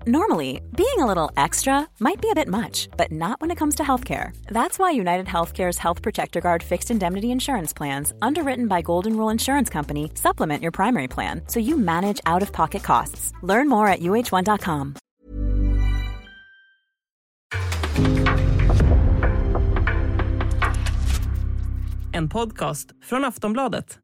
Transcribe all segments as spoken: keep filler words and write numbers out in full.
Normally, being a little extra might be a bit much, but not when it comes to healthcare. That's why United Healthcare's Health Protector Guard fixed indemnity insurance plans, underwritten by Golden Rule Insurance Company, supplement your primary plan so you manage out-of-pocket costs. Learn more at U H one dot com. En podcast från Aftonbladet.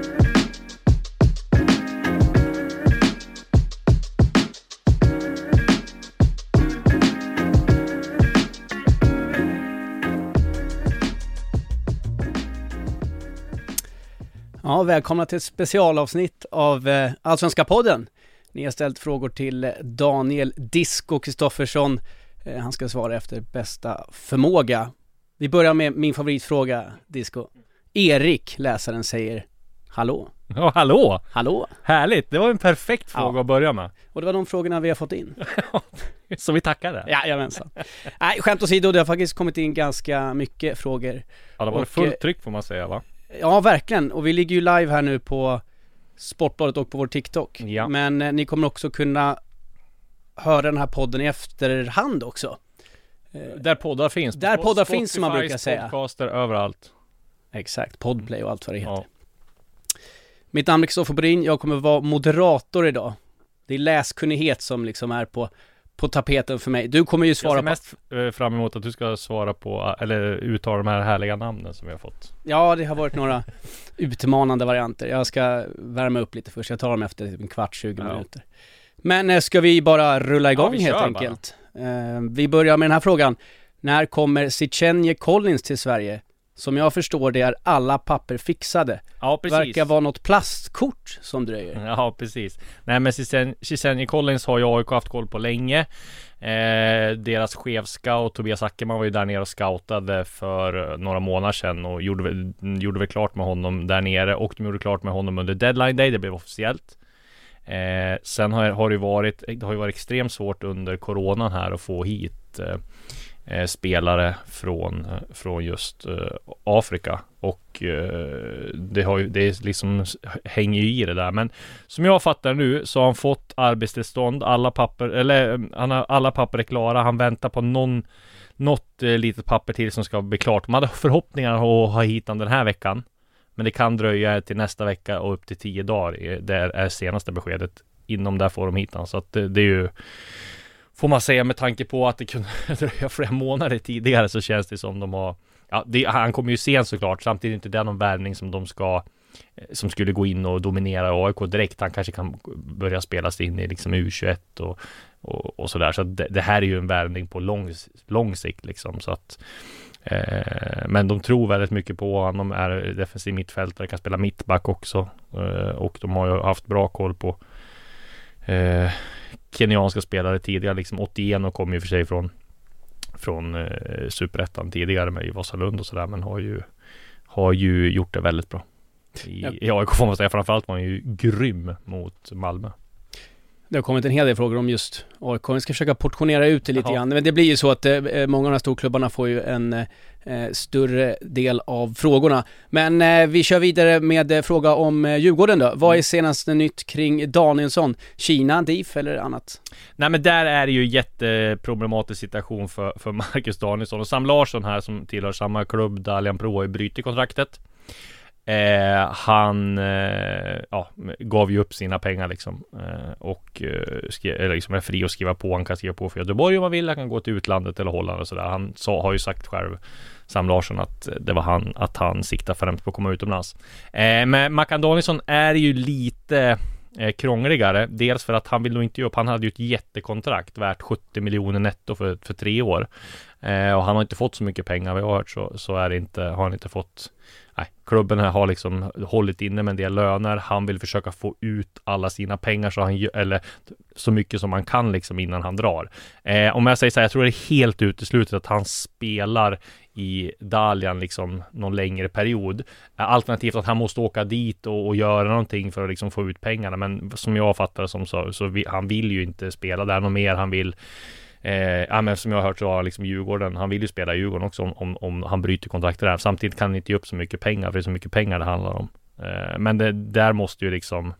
Ja, välkomna till ett specialavsnitt av eh, Allsvenska podden. Ni har ställt frågor till Daniel Disco Kristoffersson. Eh, han ska svara efter bästa förmåga. Vi börjar med min favoritfråga, Disco. Erik, läsaren, säger hallå. Ja, hallå. Hallå. Härligt, det var en perfekt fråga ja. att börja med. Och det var de frågorna vi har fått in. Så vi tackar det. Ja, jajamensan. Nej, skämt åsido, det har faktiskt kommit in ganska mycket frågor. Ja, det var och, fullt tryck får man säga, va? Ja, verkligen. Och vi ligger ju live här nu på Sportbladet och på vår TikTok. Ja. Men eh, ni kommer också kunna höra den här podden i efterhand också. Eh, där poddar finns. Där på poddar Spotify, finns, som man brukar säga. Podcaster överallt. Exakt, Podplay och allt vad det heter. Ja. Mitt namn är Kristoffer Brin. Jag kommer vara moderator idag. Det är läskunnighet som liksom är på, på tapeten för mig. Du kommer ju svara på... Jag ser på... mest fram emot att du ska svara på, eller uttala de här härliga namnen som vi har fått. Ja, det har varit några utmanande varianter. Jag ska värma upp lite först. Jag tar dem efter en kvart, tjugo ja. minuter. Men ska vi bara rulla igång ja, helt enkelt? Uh, vi börjar med den här frågan. När kommer Sichenje Collins till Sverige? Som jag förstår det är alla papper fixade. Ja, precis. Verkar vara något plastkort som dröjer. Ja, precis. Nej, men Sichenje Collins har jag haft koll på länge. Eh, deras chefscout Tobias Ackerman var ju där nere och scoutade för några månader sedan och gjorde väl, gjorde väl klart med honom där nere, och de gjorde klart med honom under deadline day, det blev officiellt. Eh, sen har, har det varit det har ju varit extremt svårt under coronan här att få hit eh, Eh, spelare från, från just eh, Afrika, och eh, det, har ju, det är liksom hänger ju i det där, men som jag fattar nu så har han fått arbetstillstånd, alla papper, eller han har, alla papper är klara, han väntar på någon, något eh, litet papper till som ska bli klart. Man hade förhoppningar att ha hit han den här veckan, men det kan dröja till nästa vecka och upp till tio dagar, det är senaste beskedet. Inom där får de hit han, så att det, det är ju, får man säga, med tanke på att det kunde dröja flera månader tidigare, så känns det som de har... Ja, det, han kommer ju sent såklart, samtidigt inte det någon värvning som de ska... Som skulle gå in och dominera A I K direkt. Han kanske kan börja spelas in i liksom U tjugoett och, och, och sådär. Så det, det här är ju en värvning på lång, lång sikt liksom. Så att, eh, men de tror väldigt mycket på honom. De är defensiv mittfältare, kan spela mittback också. Eh, och de har ju haft bra koll på... Eh, kenyanska spelare tidigare, liksom åttioen, och kom ju för sig från från eh, Superettan tidigare med i Vasalund och sådär, men har ju har ju gjort det väldigt bra. I, ja. i A I K får man säga, framförallt var han ju grym mot Malmö. Det har kommit en hel del frågor om just A I K. Vi ska försöka portionera ut det lite Jaha. grann. Men det blir ju så att eh, många av de här storklubbarna får ju en eh, större del av frågorna. Men eh, vi kör vidare med eh, fråga om eh, Djurgården då. Vad är senaste nytt kring Danielsson? Kina, D I F eller annat? Nej, men där är det ju jätteproblematisk situation för, för Marcus Danielsson. Och Sam Larsson här, som tillhör samma klubb, Dalian Pro, har ju brutit kontraktet. Eh, han eh, ja, gav ju upp sina pengar liksom, eh, och eh, skrev, eller liksom är fri att skriva på. Han kan skriva på för Göteborg om man vill, han kan gå till utlandet eller Holland och sådär. Han sa, har ju sagt själv, Sam Larsson, att det var han, att han siktar främst på att komma utomlands. Eh, men Marcus Danielsson är ju lite eh, krångligare, dels för att han vill nog inte ge upp. Han hade ju ett jättekontrakt värt sjuttio miljoner netto för, för tre år, eh, och han har inte fått så mycket pengar. Vi har hört så, så är det inte, har han inte fått. Nej, klubben här har liksom hållit inne med en del löner. Han vill försöka få ut alla sina pengar så, han, eller så mycket som man kan liksom innan han drar. Eh, om jag säger så här, jag tror det är helt uteslutet att han spelar i Dalian liksom någon längre period. Alternativt att han måste åka dit och, och göra någonting för att liksom få ut pengarna. Men som jag fattar som så, så vi, han vill ju inte spela där något mer. Han vill Eh, ja, men som jag har hört så har liksom Djurgården, han vill ju spela i Djurgården också om, om, om han bryter kontraktet där. Samtidigt kan han inte ge upp så mycket pengar, för det är så mycket pengar det handlar om. Eh, men det, där måste ju liksom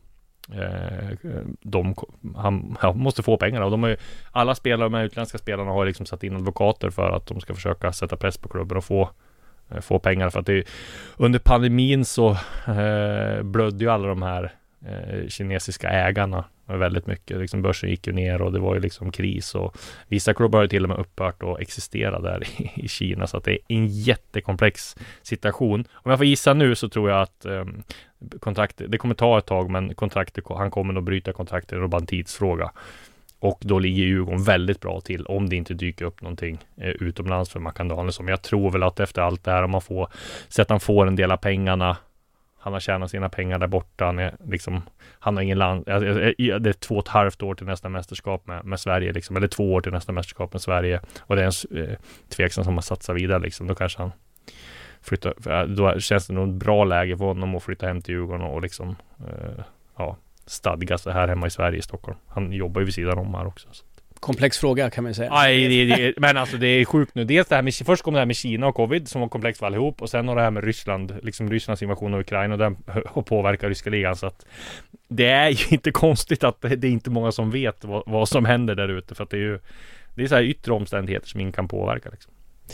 eh, de, han ja, måste få pengarna. Och de har ju, alla spelare, de här utländska spelarna har liksom satt in advokater för att de ska försöka sätta press på klubben och få få pengar, för att det är, under pandemin så eh, blödde ju alla de här eh, kinesiska ägarna väldigt mycket. Liksom börsen gick ju ner och det var ju liksom kris, och vissa klubbar har ju till och med upphört att existera där i, i Kina, så att det är en jättekomplex situation. Om jag får gissa nu så tror jag att eh, kontraktet, det kommer ta ett tag, men kontraktet, han kommer att bryta kontraktet, och bara en tidsfråga. Och då ligger Djurgården väldigt bra till om det inte dyker upp någonting eh, utomlands för Mackan Danielsson. Men jag tror väl att efter allt det här, om man får, så att han får en del av pengarna, han har tjänat sina pengar där borta, han, är, liksom, han har ingen land, det är två och ett halvt år till nästa mästerskap med, med Sverige, liksom, eller två år till nästa mästerskap med Sverige, och det är en eh, tveksam som man satsar vidare, liksom, då kanske han flyttar, då känns det nog ett bra läge för honom att flytta hem till Djurgården och liksom, eh, ja, stadga sig här hemma i Sverige, i Stockholm. Han jobbar ju vid sidan om här också. Så. Komplex fråga kan man säga. Nej, det, det, men alltså det är sjukt nu. Dels det här med, först kom det här med Kina och covid som var komplext för allihop, och sen har det här med Ryssland, liksom Rysslands invasion av Ukraina, och den har påverkat ryska ligan, så att det är ju inte konstigt att det, det är inte många som vet vad, vad som händer där ute, för att det är ju det är så här yttre omständigheter som ingen kan påverka liksom.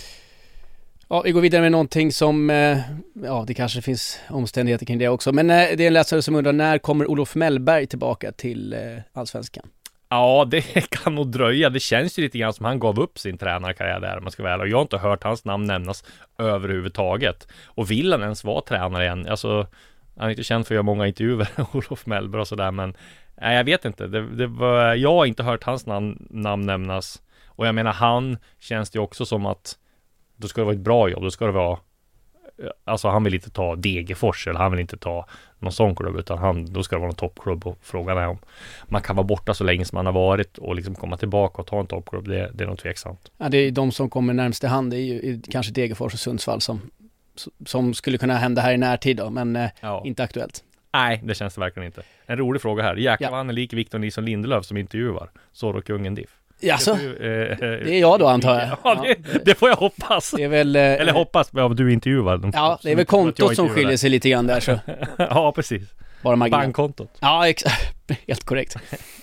Ja, vi går vidare med någonting som, eh, ja det kanske finns omständigheter kring det också, men eh, det är en läsare som undrar, när kommer Olof Mellberg tillbaka till eh, Allsvenskan? Ja, det kan nog dröja. Det känns ju lite grann som han gav upp sin tränarkarriär där, om man ska väl. Och jag har inte hört hans namn nämnas överhuvudtaget. Och vill han ens vara tränare igen? Alltså, han är inte känd för att göra många intervjuer, Olof Mellberg och sådär, men nej, jag vet inte. Det, det var, jag har inte hört hans namn, namn nämnas. Och jag menar, han känns det också som att då ska det vara ett bra jobb, då ska det vara, alltså han vill inte ta Degerfors, eller han vill inte ta någon sån klubb, utan han, då ska det vara en toppklubb, och frågan är om man kan vara borta så länge som man har varit och liksom komma tillbaka och ta en toppklubb, det, det är nog tveksamt. Ja, det är de som kommer närmast i hand, det är ju kanske Degerfors och Sundsvall som, som skulle kunna hända här i närtid då, men eh, ja. Inte aktuellt. Nej, det känns det verkligen inte. En rolig fråga här, jäklar ja. Vad han är lik Victor Nilsson Lindelöf som intervjuar Zorro-kungen Diff. Ja, så. Det, eh, det är jag då, antar jag. Ja, det, det får jag hoppas. Det är väl, eh, Eller hoppas, men du intervjuar. Ja, det är väl kontot som skiljer sig lite grann där. Så. Ja, precis. Bara bankkontot. Ja, exakt. Helt korrekt.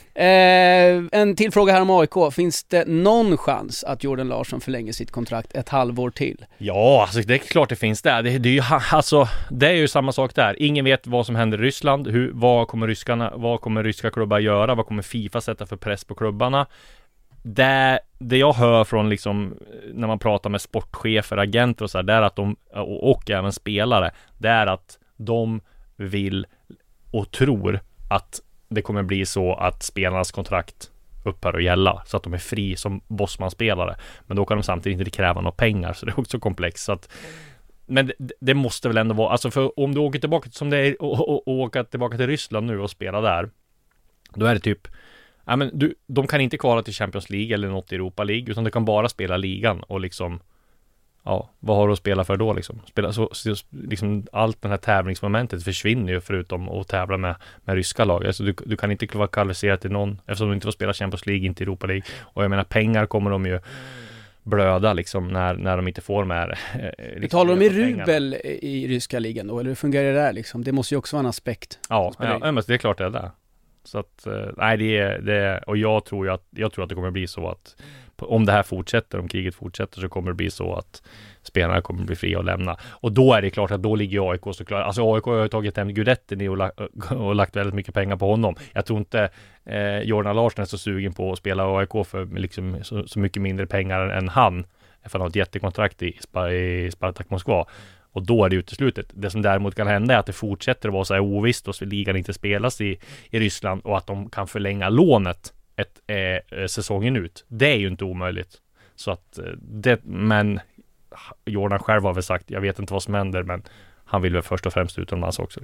Eh, en till fråga här om A I K. Finns det någon chans att Jordan Larsson förlänger sitt kontrakt ett halvår till? Ja, alltså det är klart det finns där. Det, det, är ju, alltså, det är ju samma sak där. Ingen vet vad som händer i Ryssland. Hur, vad, kommer ryskarna, vad kommer ryska klubbar göra? Vad kommer FIFA sätta för press på klubbarna? Det, det jag hör från liksom, när man pratar med sportchefer, agenter och så här, det är att de, och, och även spelare, det är att de vill och tror att det kommer bli så att spelarnas kontrakt upphör att gälla, så att de är fri som bossmanspelare. Men då kan de samtidigt inte kräva några pengar, så det är också komplext. Så att, men det, det måste väl ändå vara, alltså för om du åker tillbaka som det är, och, och, och åka tillbaka till Ryssland nu och spela där, då är det typ, ja, men du, de kan inte kvala till Champions League eller något i Europa League, utan de kan bara spela ligan och liksom, ja, vad har du att spela för då liksom? Spela, så, så, liksom allt det här tävlingsmomentet försvinner ju, förutom att tävla med, med ryska lag. Alltså du, du kan inte vara kvalificerad till någon, eftersom du inte får spela Champions League, inte Europa League. Och jag menar, pengar kommer de ju blöda liksom när, när de inte får de här eh, liksom, talar de i rubel i ryska ligan då, eller hur fungerar det där liksom? Det måste ju också vara en aspekt. Ja, ja, ja, men det är klart det är det. Så att, nej det är, det är, och jag tror ju att, jag tror att det kommer bli så att om det här fortsätter, om kriget fortsätter, så kommer det bli så att spelarna kommer bli fria att lämna. Och då är det klart att då ligger A I K såklart. Alltså A I K har ju tagit hem Gudetti och, la, och lagt väldigt mycket pengar på honom. Jag tror inte eh, Jordan Larsson är så sugen på att spela A I K för liksom, så, så mycket mindre pengar än han. För han har ett jättekontrakt i, i Spartak Moskva. Och då är det uteslutet. Det som däremot kan hända är att det fortsätter att vara så här ovisst och så ligan inte spelas i, i Ryssland, och att de kan förlänga lånet ett, eh, säsongen ut. Det är ju inte omöjligt. Så att det, men Jordan själv har väl sagt, jag vet inte vad som händer, men han vill väl först och främst utomlands också.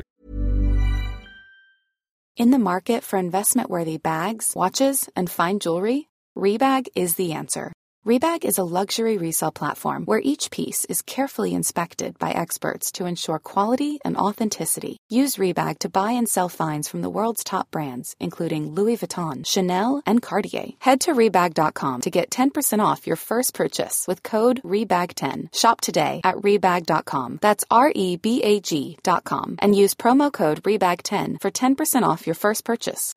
In the market for investment-worthy bags, watches, and fine jewelry, Rebag is the answer. Rebag is a luxury resale platform where each piece is carefully inspected by experts to ensure quality and authenticity. Use Rebag to buy and sell finds from the world's top brands, including Louis Vuitton, Chanel, and Cartier. Head to rebag dot com to get ten percent off your first purchase with code rebag ten. Shop today at rebag dot com. That's R E B A G dot com. And use promo code rebag ten for ten percent off your first purchase.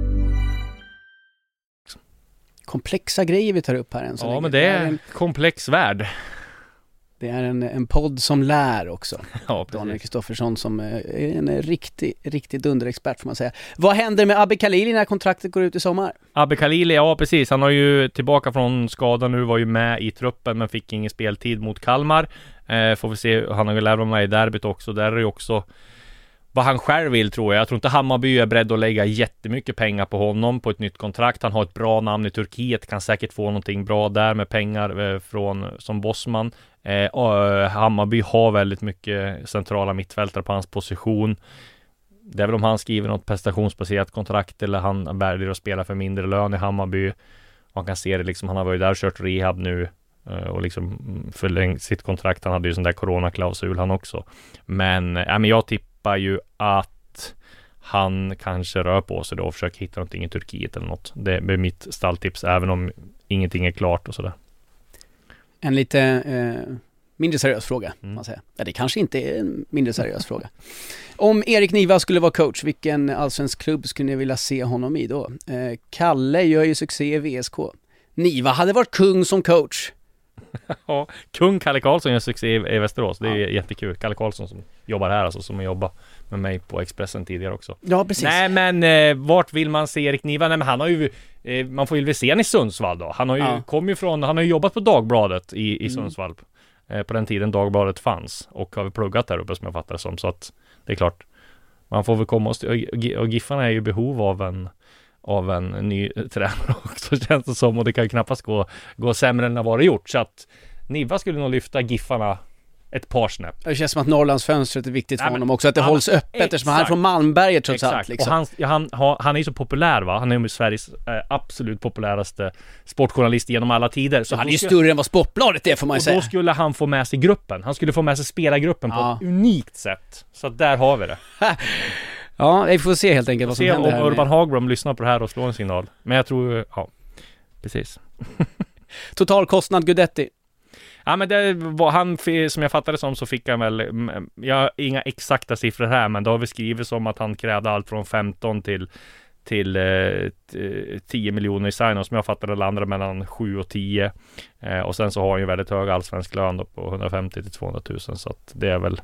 Komplexa grejer vi tar upp här än så Ja, länge. men det är en en komplex värld. Det är en, en podd som lär också. Ja, Daniel Kristoffersson som är en riktig, riktig dunderexpert får man säga. Vad händer med Abbe Khalili när kontraktet går ut i sommar? Abbe Khalili, ja precis. Han har ju tillbaka från skada nu, var ju med i truppen men fick ingen speltid mot Kalmar. Eh, får vi se, han har ju lärt med i derbyt också. Där är det också vad han själv vill, tror jag. Jag tror inte Hammarby är beredd att lägga jättemycket pengar på honom på ett nytt kontrakt. Han har ett bra namn i Turkiet, kan säkert få någonting bra där med pengar eh, från som bossman. Eh, och Hammarby har väldigt mycket centrala mittfältare på hans position. Det är väl om han skriver något prestationsbaserat kontrakt eller han väljer att spela för mindre lön i Hammarby. Man kan se det liksom, han har varit där och kört rehab nu och liksom förlängt sitt kontrakt. Han hade ju sån där coronaklausul han också. Men, ja, men jag tippar ju att han kanske rör på sig då och försöker hitta någonting i Turkiet eller något. Det är mitt stalltips, även om ingenting är klart och sådär. En lite eh, mindre seriös fråga, mm. man säger. Ja, det kanske inte är en mindre seriös fråga. Om Erik Niva skulle vara coach, vilken allsvensk klubb skulle ni vilja se honom i då? Eh, Kalle gör ju succé i V S K. Niva hade varit kung som coach. Ja, kung Kalle Karlsson gör succé i, i Västerås. Det är ja. jättekul. Kalle Karlsson som jobbar här, alltså, som jobbar med mig på Expressen tidigare också. Ja, precis. Nej, men eh, vart vill man se Erik Niva? Nej, men han har ju eh, man får ju väl se han i Sundsvall då. Han har ju ja. kom ju från, han har ju jobbat på Dagbladet i, i mm. Sundsvall eh, på den tiden Dagbladet fanns och har pluggat där uppe som jag fattar det som, så att det är klart man får väl komma och, st- och, och Giffarna är ju behov av en av en ny tränare också, känns det som, och det kan ju knappast gå, gå sämre än vad det gjort, så att Niva skulle nog lyfta Giffarna ett par snäpp. Det känns som att Norrlandsfönstret är viktigt för Nej, honom också, att det han, hålls öppet exakt. Eftersom han är från Malmberget trots exakt. allt liksom. Och han, ja, han, han, han är ju så populär, va? Han är ju Sveriges eh, absolut populäraste sportjournalist genom alla tider, så han är ju skulle, större än vad Sportbladet är, får man ju säga. Och då skulle han få med sig gruppen. Han skulle få med sig spelargruppen ja. på ett unikt sätt. Så där har vi det. Ja, vi får se helt enkelt vad som händer här. Se om Urban med... Hagblom lyssnar på det här och slår en signal. Men jag tror, ja, precis. Totalkostnad Gudetti. Ja, men det var han, som jag fattade som, så fick han väl, jag har inga exakta siffror här, men då har vi skrivit som att han krävde allt från femton till till eh, tio miljoner i sign, och som jag fattade landade mellan sju och tio, eh, och sen så har han ju väldigt hög allsvensk lön då på hundrafemtio till tvåhundratusen, så att det är väl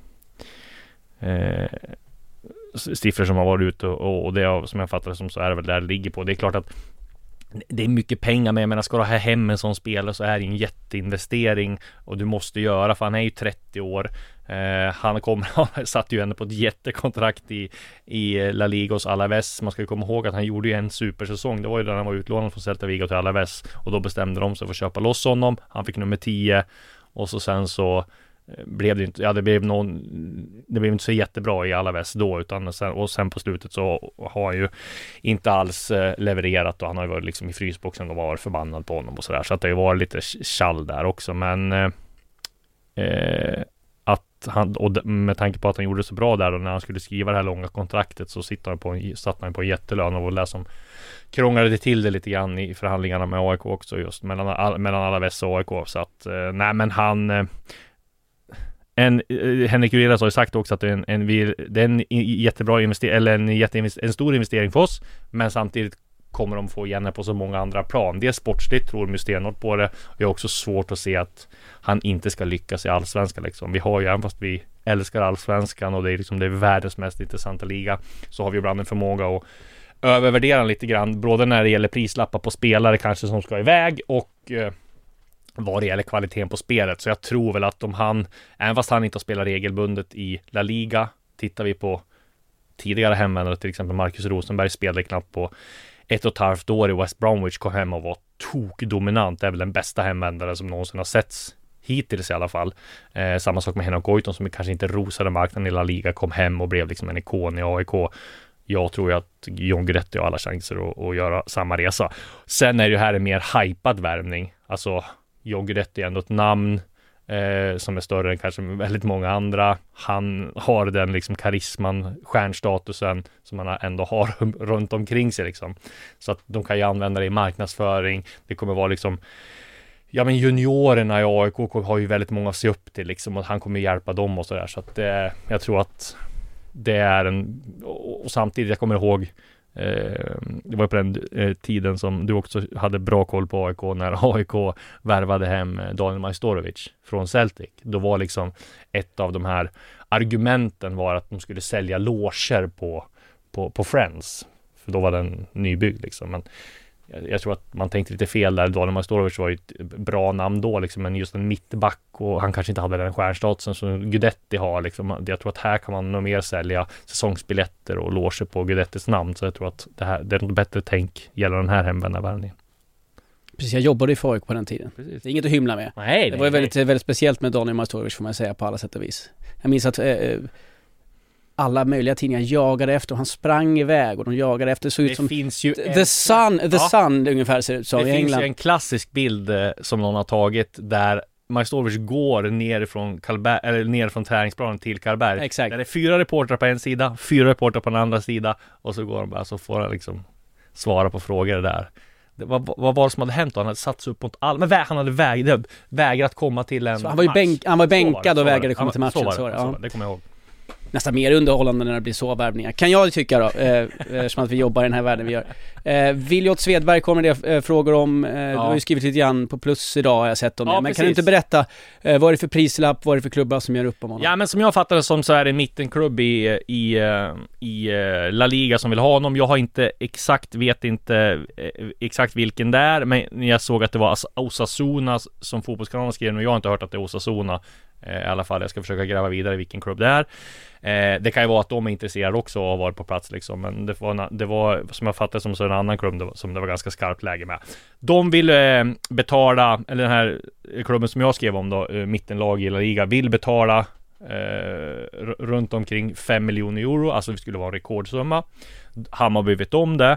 eh, siffror som har varit ute, och, och det som jag fattar som, så är det väl där det ligger på. Det är klart att det är mycket pengar, men jag menar, ska du ha hem en sån spelare så är det en jätteinvestering, och du måste göra, för han är ju trettio år. Eh, han kommer, satt ju ändå på ett jättekontrakt i, i La Liga hos Alaves. Man ska ju komma ihåg att han gjorde ju en supersäsong. Det var ju när han var utlånad från Celta Vigo till Alaves, och då bestämde de sig för att köpa loss honom. Han fick nummer tio, och så sen så blev det inte, ja det blev någon, det blev inte så jättebra i Alaves då, utan sen, och sen på slutet så har han ju inte alls eh, levererat, och han har ju varit liksom i frysboxen och varit förbannad på honom och sådär, så att det var lite tjall där också, men eh, att han, och med tanke på att han gjorde så bra där, och när han skulle skriva det här långa kontraktet så sitter han på en, satt han på en jättelön, och läs som krånglade det till det lite grann i förhandlingarna med A I K också, just mellan, all, mellan Alaves och A I K, så att eh, nej men han eh, En, Henrik Uriras har ju sagt också att det är en, en, det är en jättebra investering, eller en, jätteinvest, en stor investering för oss, men samtidigt kommer de få igen på så många andra plan. Det är sportsligt, tror de stenhårt på det. Det är också svårt att se att han inte ska lyckas i allsvenskan liksom. Vi har ju, även fast vi älskar allsvenskan och det är liksom det är världens mest intressanta liga, så har vi ibland en förmåga att övervärdera lite grann, både när det gäller prislappar på spelare kanske som ska iväg, och eh, vad det gäller kvaliteten på spelet. Så jag tror väl att om han, även fast han inte har spelat regelbundet i La Liga, tittar vi på tidigare hemvändare, till exempel Marcus Rosenberg spelade knappt på ett och ett halvt år i West Bromwich, kom hem och var tokdominant. Det är väl den bästa hemvändare som någonsin har setts hittills i alla fall. Eh, samma sak med Henok Goitom, som kanske inte rosade marknaden i La Liga, kom hem och blev liksom en ikon i A I K. Jag tror ju att John Guidetti har alla chanser att, att göra samma resa. Sen är det ju här en mer hypad värvning. Alltså John Guidetti är ändå ett namn eh, som är större än kanske väldigt många andra. Han har den liksom karisman, stjärnstatusen som han ändå har runt omkring sig liksom. Så att de kan ju använda det i marknadsföring. Det kommer vara liksom, ja men juniorerna i A I K har ju väldigt många att se upp till liksom, och han kommer hjälpa dem och sådär. Så att det, jag tror att det är en, och, och samtidigt jag kommer ihåg eh, det var på den eh, tiden som du också hade bra koll på A I K, när A I K värvade hem Daniel Majstorovic från Celtic. Då var liksom ett av de här argumenten var att de skulle sälja loger på, på, på Friends, för då var den nybyggd liksom. Men jag, jag tror att man tänkte lite fel där. Daniel Majstorovic var ju ett bra namn då liksom, men just en mittback, och han kanske inte hade den stjärnstatusen som Guidetti har liksom. Jag tror att här kan man nog mer sälja säsongsbiljetter och loger på Guidettis namn, så jag tror att det, här, det är något bättre tänk gäller den här hemvända värvningen. Precis, jag jobbade i F A I K på den tiden. Precis. Det är inget att hymla med. Nej, det nej, var ju väldigt, nej. väldigt speciellt med Daniel Majstorovic, får man säga, på alla sätt och vis. Jag minns att eh, alla möjliga tidningar jagade efter, och han sprang iväg och de jagade efter, så ut det som finns ju The en, Sun, The ja. Sun ungefär ser ut som det i finns England. ju en klassisk bild eh, som någon har tagit där Majstorovic går ner från Karlberg, eller ner från träningsplanen till Karlberg. Exakt. Där det är fyra reportrar på en sida, fyra reportrar på den andra sida, och så går de bara, så får han liksom svara på frågor där. Det, vad, vad var det som hade hänt då? Han hade satt sig upp mot all, men vä- han hade väg, vägrat komma till en så han var ju match. bänk, han var bänkad var och det, vägrade komma ja, till matchen. Så var det, så var det, så ja. var det, det kommer jag ihåg. Nästan mer underhållande när det blir så värvningar, kan jag tycka då, eh, som att vi jobbar i den här världen vi gör. Eh, Viljot Svedberg kommer det eh, frågor om, eh, ja. Du har ju skrivit lite grann på plus idag, har jag sett om ja, det. Men precis. kan du inte berätta, eh, vad är det för prislapp, vad är det för klubbar som gör upp om honom? Ja, men som jag fattar det som så är det en mittenklubb i, i, i La Liga som vill ha honom. Jag har inte exakt, vet inte exakt vilken det är, men jag såg att det var Osasuna som Fotbollskanalen skrev, och jag har inte hört att det är Osasuna. I alla fall, jag ska försöka gräva vidare vilken klubb det är. Eh, det kan ju vara att de är intresserade också av att vara på plats liksom, men det var, det var som jag fattade som så en annan klubb det var, som det var ganska skarpt läge med. De vill eh, betala, eller den här klubben som jag skrev om då, eh, mittenlag i La Liga, vill betala eh, r- runt omkring fem miljoner euro, alltså det skulle vara en rekordsumma. Hammarby vet om det.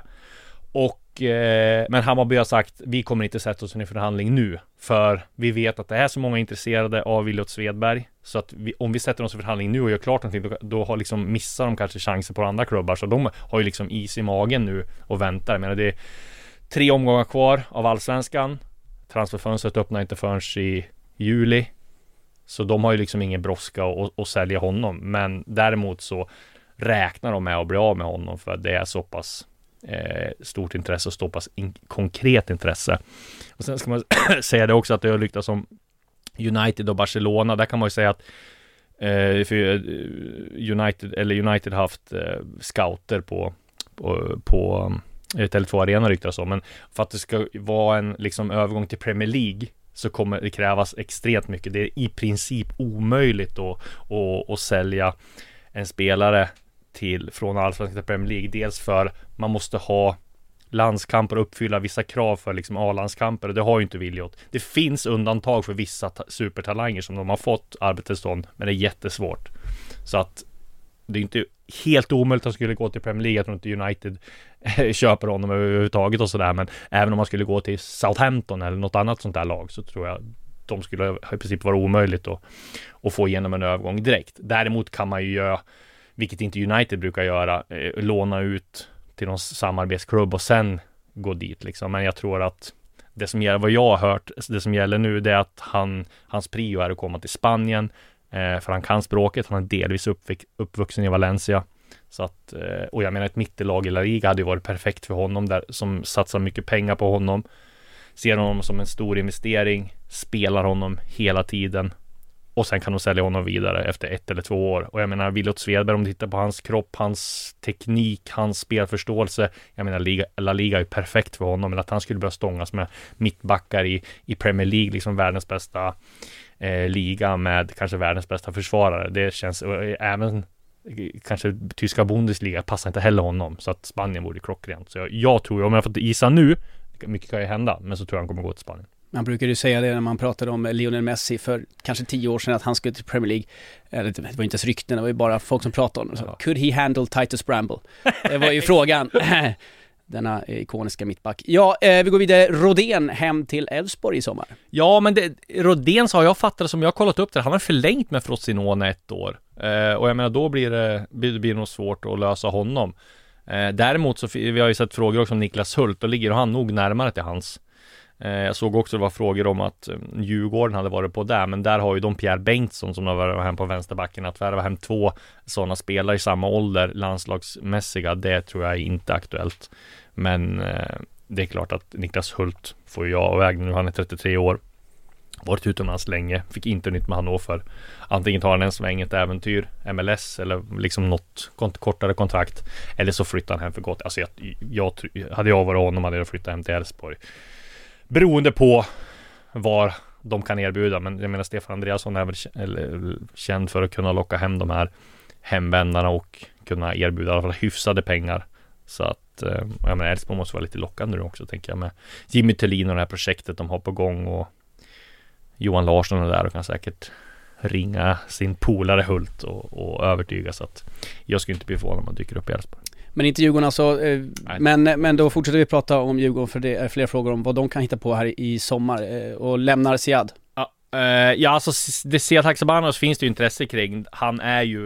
Och, eh, men Hammarby har sagt, vi kommer inte sätta oss i en förhandling nu, för vi vet att det är så många intresserade av Viljot Svedberg, så att vi, om vi sätter oss i förhandling nu och gör klart någonting, då, då har liksom, missar de kanske chanser på andra klubbar, så de har ju liksom is i magen nu och väntar. Men det är tre omgångar kvar av Allsvenskan, transferfönstret öppnar inte förrän i juli, så de har ju liksom ingen brådska att, att sälja honom, men däremot så räknar de med att bli av med honom, för det är så pass Eh, stort intresse och så pass in- konkret intresse. Och sen ska man säga det också att det har lyktats som United och Barcelona. Där kan man ju säga att eh, för United eller United haft eh, scouter på på, på eh, Tele två Arena ryktas om, men för att det ska vara en liksom övergång till Premier League så kommer det krävas extremt mycket. Det är i princip omöjligt att, att, att sälja en spelare till från Allsvenskan till Premier League, dels för man måste ha landskamper och uppfylla vissa krav för liksom A-landskamper, och det har ju inte Viljot. Det finns undantag för vissa ta- supertalanger som de har fått arbetstillstånd, men det är jättesvårt. Så att det är inte helt omöjligt att han skulle gå till Premier League. Jag tror inte United köper honom överhuvudtaget och sådär, men även om man skulle gå till Southampton eller något annat sånt där lag, så tror jag de skulle i princip vara omöjligt att, att få igenom en övergång direkt. Däremot kan man ju göra, vilket inte United brukar göra, eh, låna ut till någon samarbetsklubb och sen gå dit liksom. Men jag tror att det som gäller, vad jag har hört, det som gäller nu, det är att han, hans prio är att komma till Spanien, eh, för han kan språket, han är delvis uppvik- uppvuxen i Valencia. Så att, eh, och jag menar ett mittelag i La Liga hade ju varit perfekt för honom där, som satsar mycket pengar på honom, ser honom som en stor investering, spelar honom hela tiden. Och sen kan de sälja honom vidare efter ett eller två år. Och jag menar, Viljot Svedberg, om du tittar på hans kropp, hans teknik, hans spelförståelse. Jag menar, Liga, La Liga är perfekt för honom. Men att han skulle börja stångas med mittbackar i, i Premier League, liksom världens bästa eh, liga med kanske världens bästa försvarare. Det känns, och även kanske tyska Bundesliga passar inte heller honom. Så att Spanien borde klockrent. Så jag, jag tror, om jag får gissa nu, mycket kan ju hända, men så tror jag han kommer gå till Spanien. Man brukar ju säga det när man pratade om Lionel Messi för kanske tio år sedan, att han skulle till Premier League. Eller, det var inte ens rykten, det var ju bara folk som pratade om det. Så, could he handle Titus Bramble? Det var ju frågan. denna ikoniska mittback. Ja, eh, vi går vidare. Rodén hem till Elfsborg i sommar. Ja, men det, Rodén så har jag fattat det som jag har kollat upp det. Han har förlängt med Frosinone ett år. Eh, och jag menar, då blir det, blir, blir det nog svårt att lösa honom. Eh, däremot så vi har ju sett frågor också om Niklas Hult. Då ligger han nog närmare till hans. Eh, jag såg också det var frågor om att Djurgården hade varit på där. Men där har ju de Pierre Bengtsson som har varit hem på vänsterbacken. Att värva hem två sådana spelare i samma ålder, landslagsmässiga, det tror jag är inte aktuellt. Men eh, det är klart att Niklas Hult får jag av vägen nu. Han är trettiotre år. Varit utomlands länge. Fick inte nytt med Hannover. Antingen tar han en sväng, ett äventyr, M L S eller liksom något kont- kortare kontrakt. Eller så flyttar han hem för gott. Alltså jag, jag, hade jag varit honom hade jag flyttat hem till Elfsborg. Beroende på vad de kan erbjuda. Men jag menar, Stefan Andreasson är väl eller, känd för att kunna locka hem de här hemvändarna och kunna erbjuda i alla fall hyfsade pengar. Så att, eh, jag menar, Elfsborg måste vara lite lockande nu också, tänker jag, med Jimmy Thelin och det här projektet de har på gång, och Johan Larsson är där och kan säkert ringa sin polare Hult och, och övertyga, så att jag skulle inte bli förvånad om man dyker upp i Elfsborg. Men inte Djurgården alltså, eh, men, men då fortsätter vi prata om Djurgården, för det är fler frågor om vad de kan hitta på här i sommar, eh, och lämnar Siad. Ja, eh, ja alltså det Siad Haksabanovic finns det ju intresse kring. Han är ju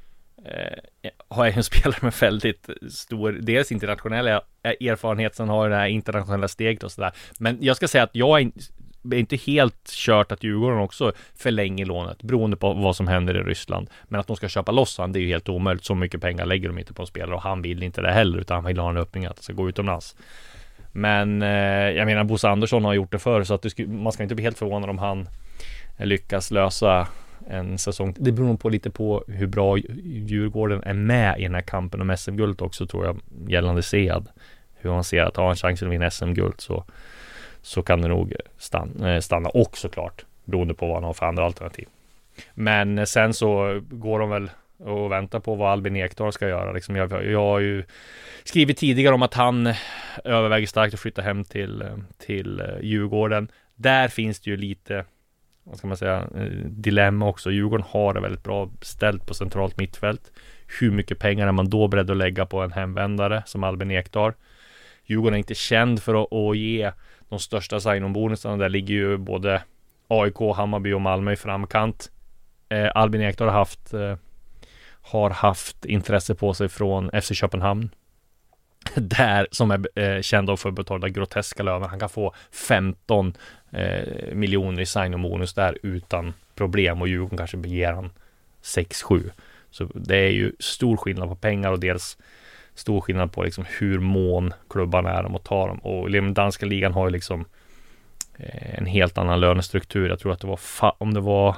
eh, har en spelare med väldigt stor, dels internationella erfarenhet, sen har det här internationella steget och sådär. Men jag ska säga att jag är är inte helt kört att Djurgården också förlänger lånet beroende på vad som händer i Ryssland, men att de ska köpa loss han, det är ju helt omöjligt. Så mycket pengar lägger de inte på en spelare, och han vill inte det heller, utan han vill ha en öppning att det ska gå utomlands. Men eh, jag menar, Bosse Andersson har gjort det förr, så att det sk- man ska inte bli helt förvånad om han lyckas lösa en säsong. Det beror på lite på hur bra Djurgården är med i den här kampen om S M-guld också, tror jag, gällande Sead. Hur han ser att ha en chans att vinna S M-guld, så så kan det nog stanna, stanna och såklart beroende på vad han har för andra alternativ. Men sen så går de väl och väntar på vad Albin Ekdal ska göra. Liksom jag, jag har ju skrivit tidigare om att han överväger starkt att flytta hem till, till Djurgården. Där finns det ju lite, vad ska man säga, dilemma också. Djurgården har det väldigt bra ställt på centralt mittfält. Hur mycket pengar är man då beredd att lägga på en hemvändare som Albin Ekdal? Djurgården är inte känd för att, att ge de största sign-on-bonusarna. Där ligger ju både A I K, Hammarby och Malmö i framkant. Eh, Albin Ekdal har haft eh, har haft intresse på sig från F C Köpenhamn. Där, som är eh, känd för att betala groteska löner. Han kan få femton eh, miljoner i sign-on-bonus där utan problem, och Djurgården kanske begär han sex sju. Så det är ju stor skillnad på pengar, och dels stor skillnad på liksom hur mån klubbarna är om att ta dem. Och den danska ligan har ju liksom eh, en helt annan lönestruktur. Jag tror att det var fa- om det var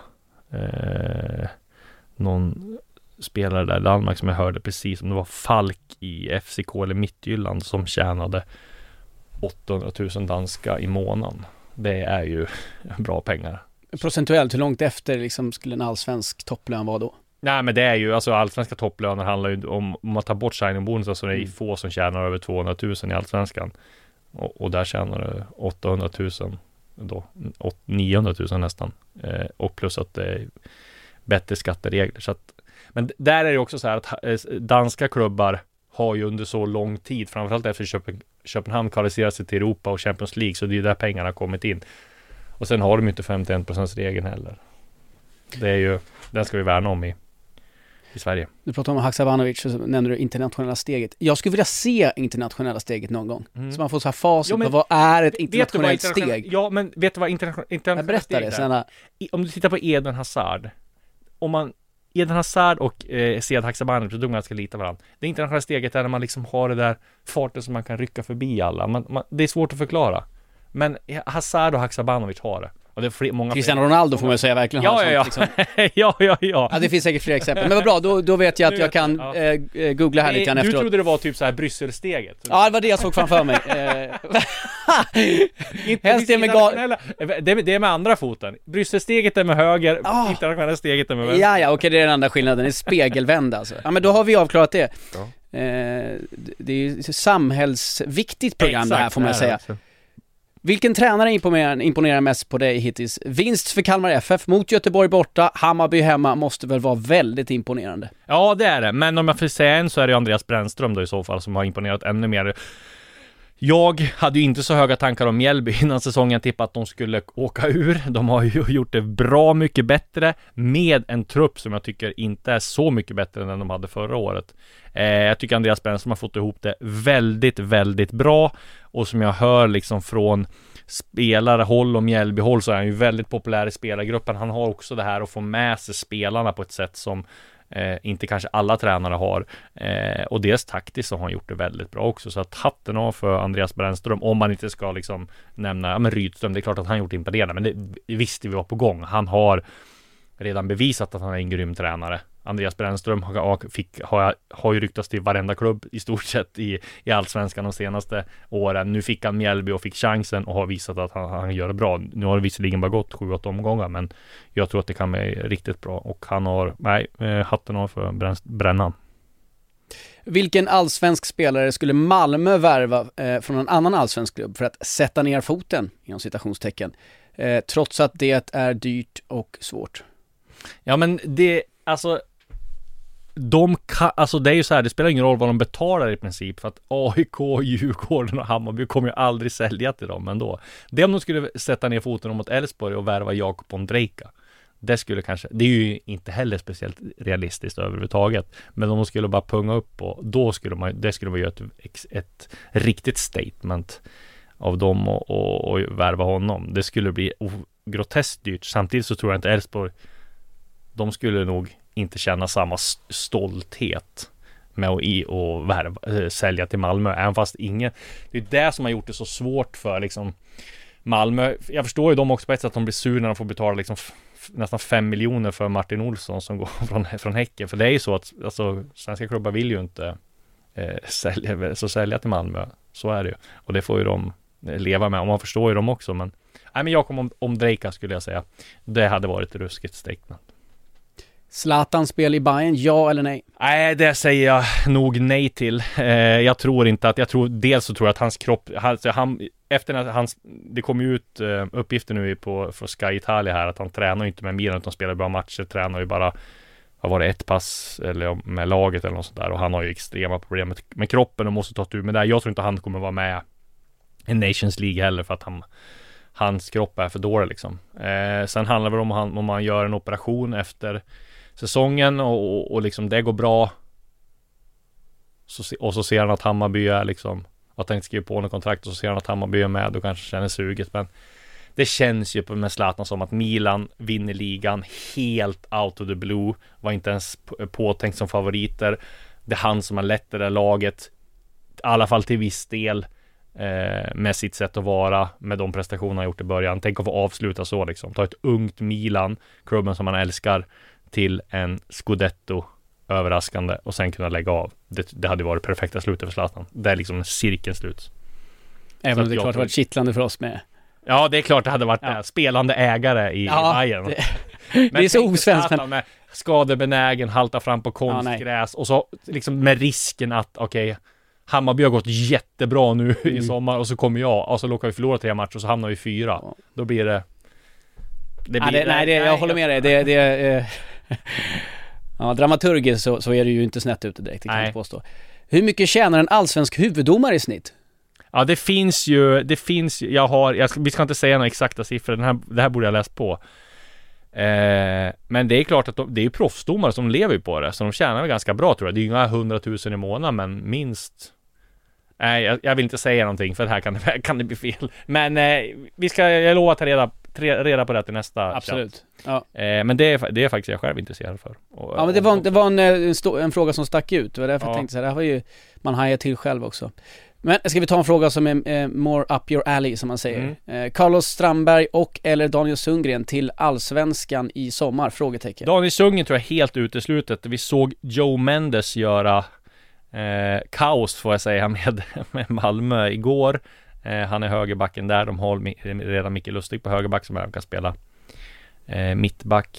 eh, någon spelare där i Danmark som jag hörde precis, om det var Falk i F C K eller Midtjylland som tjänade åttahundratusen danska i månaden. Det är ju bra pengar. Procentuellt, hur långt efter liksom skulle en allsvensk topplön vara då? Nej, men det är ju, alltså allsvenska topplöner handlar ju om, om att ta bort signing-bonusar, så det är mm. få som tjänar över tvåhundratusen i allsvenskan. Och, och där tjänar det åttahundratusen då, niohundratusen nästan. Eh, och plus att det är bättre skatteregler. Så att, men där är det också så här att danska klubbar har ju under så lång tid, framförallt efter Köpen, Köpenhamn kvalificerat sig till Europa och Champions League, så det är ju där pengarna har kommit in. Och sen har de ju inte femtioen procent regeln heller. Det är ju, den ska vi värna om i i Sverige. Du pratar om Haksabanovic, så nämner du internationella steget. Jag skulle vilja se internationella steget någon gång. Mm. Så man får så här facit jo, men, på vad är ett internationellt steg. Ja, men vet du vad internationellt internationell steg det, snälla. Om du tittar på Eden Hazard. Om man Eden Hazard och eh, Sead Haksabanovic, så de ska lita varandra. Det internationella steget är när man liksom har det där farten som man kan rycka förbi alla. Man, man, det är svårt att förklara. Men Hazard och Haksabanovic har det. Och det är fler, många Cristiano Ronaldo får man säga verkligen ja, ha ja, ja. Sånt, liksom. ja, ja, ja. Ja, det finns säkert fler exempel. Men vad bra, då, då vet jag att jag kan ja. eh, googla här lite grann efteråt. Du trodde det var typ så här Brysselsteget. Ja, det var det jag såg framför mig. Helst det med gal... det, det är med andra foten. Brysselsteget är med höger, oh. internationella steget är med vänster. Ja, ja, okej, det är den andra skillnaden. Det är spegelvända alltså. Ja, men då har vi avklarat det. Ja. Eh, det är ju samhällsviktigt program. Exakt, det här får man säga. Alltså. Vilken tränare imponerar, imponerar mest på dig hittills? Vinst för Kalmar F F mot Göteborg borta, Hammarby hemma måste väl vara väldigt imponerande. Ja, det är det. Men om jag får säga en så är det Andreas Brännström då i så fall som har imponerat ännu mer. Jag hade ju inte så höga tankar om Mjällby innan säsongen, tippat att de skulle åka ur. De har ju gjort det bra mycket bättre med en trupp som jag tycker inte är så mycket bättre än den de hade förra året. Eh, jag tycker Andreas Brännström har fått ihop det väldigt, väldigt bra, och som jag hör liksom från spelare håll och Mjällby håll så är han ju väldigt populär i spelargruppen. Han har också det här att få med sig spelarna på ett sätt som Eh, inte kanske alla tränare har, eh, och dels taktiskt så har han gjort det väldigt bra också, så att hatten av för Andreas Brännström, om man inte ska liksom nämna, ja men Rydström, det är klart att han gjort imponerande, men det visste vi var på gång. Han har redan bevisat att han är en grym tränare. Andreas Brännström har, fick, har, har ju ryktats till varenda klubb i stort sett i, i Allsvenskan de senaste åren. Nu fick han Mjällby och fick chansen och har visat att han, han gör det bra. Nu har det visserligen bara gått sju åtta omgångar, men jag tror att det kan bli riktigt bra, och han har, nej, hatten av för Brännan. Vilken allsvensk spelare skulle Malmö värva eh, från en annan allsvensk klubb för att sätta ner foten, inom citationstecken, eh, trots att det är dyrt och svårt? Ja, men det, alltså de kan, alltså det är ju så här, det spelar ingen roll vad de betalar i princip, för att A I K, Djurgården och Hammarby kommer ju aldrig sälja till dem ändå. Det om de skulle sätta ner foten mot Elfsborg och värva Jakob Ondrejka, det skulle kanske, det är ju inte heller speciellt realistiskt överhuvudtaget, men om de skulle bara punga upp, och då skulle man, det skulle man göra ett, ett riktigt statement av dem och, och, och värva honom. Det skulle bli groteskt dyrt. Samtidigt så tror jag inte Elfsborg, de skulle nog inte känna samma stolthet med att i och värva, äh, sälja till Malmö, även fast ingen, det är det som har gjort det så svårt för liksom Malmö. Jag förstår ju dem också på ett sätt att de blir sur när de får betala liksom f- nästan fem miljoner för Martin Olsson som går från, från Häcken, för det är ju så att alltså, svenska klubbar vill ju inte eh, sälja, så sälja till Malmö, så är det ju, och det får ju de leva med, och man förstår ju dem också, men nej, men jag kom om, om Drejka skulle jag säga, det hade varit ett ruskigt statement. Zlatan spel i Bayern, ja eller nej? Nej, det säger jag nog nej till. Eh, jag tror inte att, jag tror, dels så tror jag att hans kropp, alltså han, efter att hans, det kom ut eh, uppgifter nu på, från Sky Italia här, att han tränar ju inte med Milan utan spelar bra matcher, tränar ju bara, vad var det, ett pass eller med laget eller något sånt där, och han har ju extrema problem med, med kroppen och måste ta tur med det. Jag tror inte han kommer vara med i Nations League heller, för att han, hans kropp är för dålig liksom. Eh, sen handlar det om han, om man gör en operation efter säsongen och, och, och liksom det går bra, så, och så ser han att Hammarby är liksom, att han inte skriver på något kontrakt, och så ser han att Hammarby är med och kanske känner suget, men det känns ju med Zlatan som att Milan vinner ligan helt out of the blue, var inte ens påtänkt som favoriter. Det är han som har lett det där laget, i alla fall till viss del, eh, med sitt sätt att vara, med de prestationer han gjort i början. Tänk att få avsluta så liksom, ta ett ungt Milan, klubben som man älskar, till en Scudetto överraskande, och sen kunna lägga av. Det, det hade varit perfekta slutet för Zlatan. Det är liksom cirkeln slut. Även om det är klart det varit kittlande för oss med. Ja, det är klart det hade varit ja. spelande ägare i ja, Bayern. Det, det är så osvenskt. Men... med skadebenägen, halta fram på konstgräs, ja, och så liksom med risken att okej, okay, Hammarby har gått jättebra nu mm. i sommar, och så kommer jag, och så råkar vi förlora tre matcher och så hamnar vi fyra. Ja. Då blir det... det, blir, ja, det nej, det, jag nej, håller med dig. Det, det, eh, ja, dramaturgiskt så, så är det ju inte snett ute direkt, det kan jag inte påstå. Hur mycket tjänar en allsvensk huvuddomare i snitt? Ja, det finns ju, det finns ju, jag har, jag, vi ska inte säga några exakta siffror, den här, det här borde jag läst på. Eh, men det är klart att de, det är ju proffsdomare som lever på det, så de tjänar väl ganska bra, tror jag. Det är ju inga hundratusen i månaden, men minst. Nej, jag, jag vill inte säga någonting, för det här kan det, kan det bli fel. Men eh, vi ska, jag lovar att ta reda, reda på det till nästa. Absolut. Ja. Eh, men det är, det är faktiskt jag själv intresserad för. Och, ja, men det var, det var en, en, stå, en fråga som stack ut. Det var därför ja. jag tänkte så här, det här var ju, man hajar till själv också. Men ska vi ta en fråga som är eh, more up your alley, som man säger. Mm. Eh, Carlos Strandberg och eller Daniel Sundgren till Allsvenskan i sommar? Frågetecken. Daniel Sundgren tror jag helt uteslutet. Vi såg Joe Mendes göra eh, kaos, får jag säga, med, med Malmö igår. Eh, han är högerbacken där. De har redan Micke Lustig på högerback som även kan spela eh, mittback.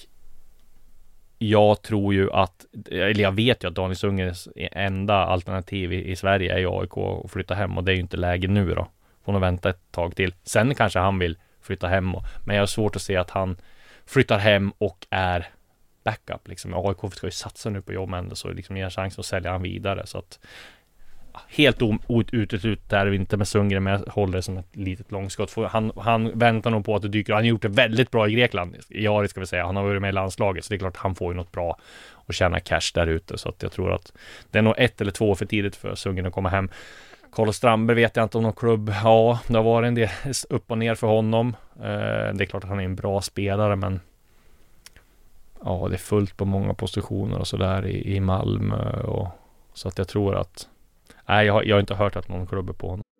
Jag tror ju att, eller jag vet ju att Daniel Sundgrens enda alternativ i, i Sverige är ju A I K och flytta hem, och det är ju inte läge nu då. Får nog vänta ett tag till. Sen kanske han vill flytta hem, och, men jag har svårt att se att han flyttar hem och är backup liksom. A I K ska ju satsa nu på Joe Mendes och liksom ge en chans att sälja han vidare, så att helt uteslut där, inte med Sundgren, men jag håller det som ett litet långskott. För han, han väntar nog på att det dyker. Han har gjort det väldigt bra i Grekland. I Ari ska vi säga. Han har varit med i landslaget, så det är klart att han får ju något bra och tjäna cash där ute. Så att jag tror att det är nog ett eller två för tidigt för Sundgren att komma hem. Carlos Strandberg vet jag inte om någon klubb. Ja, det har varit en del upp och ner för honom. Eh, det är klart att han är en bra spelare, men ja, det är fullt på många positioner och sådär i, i Malmö. Och, så att jag tror att nej, jag har, jag har inte hört att någon klubb är på honom.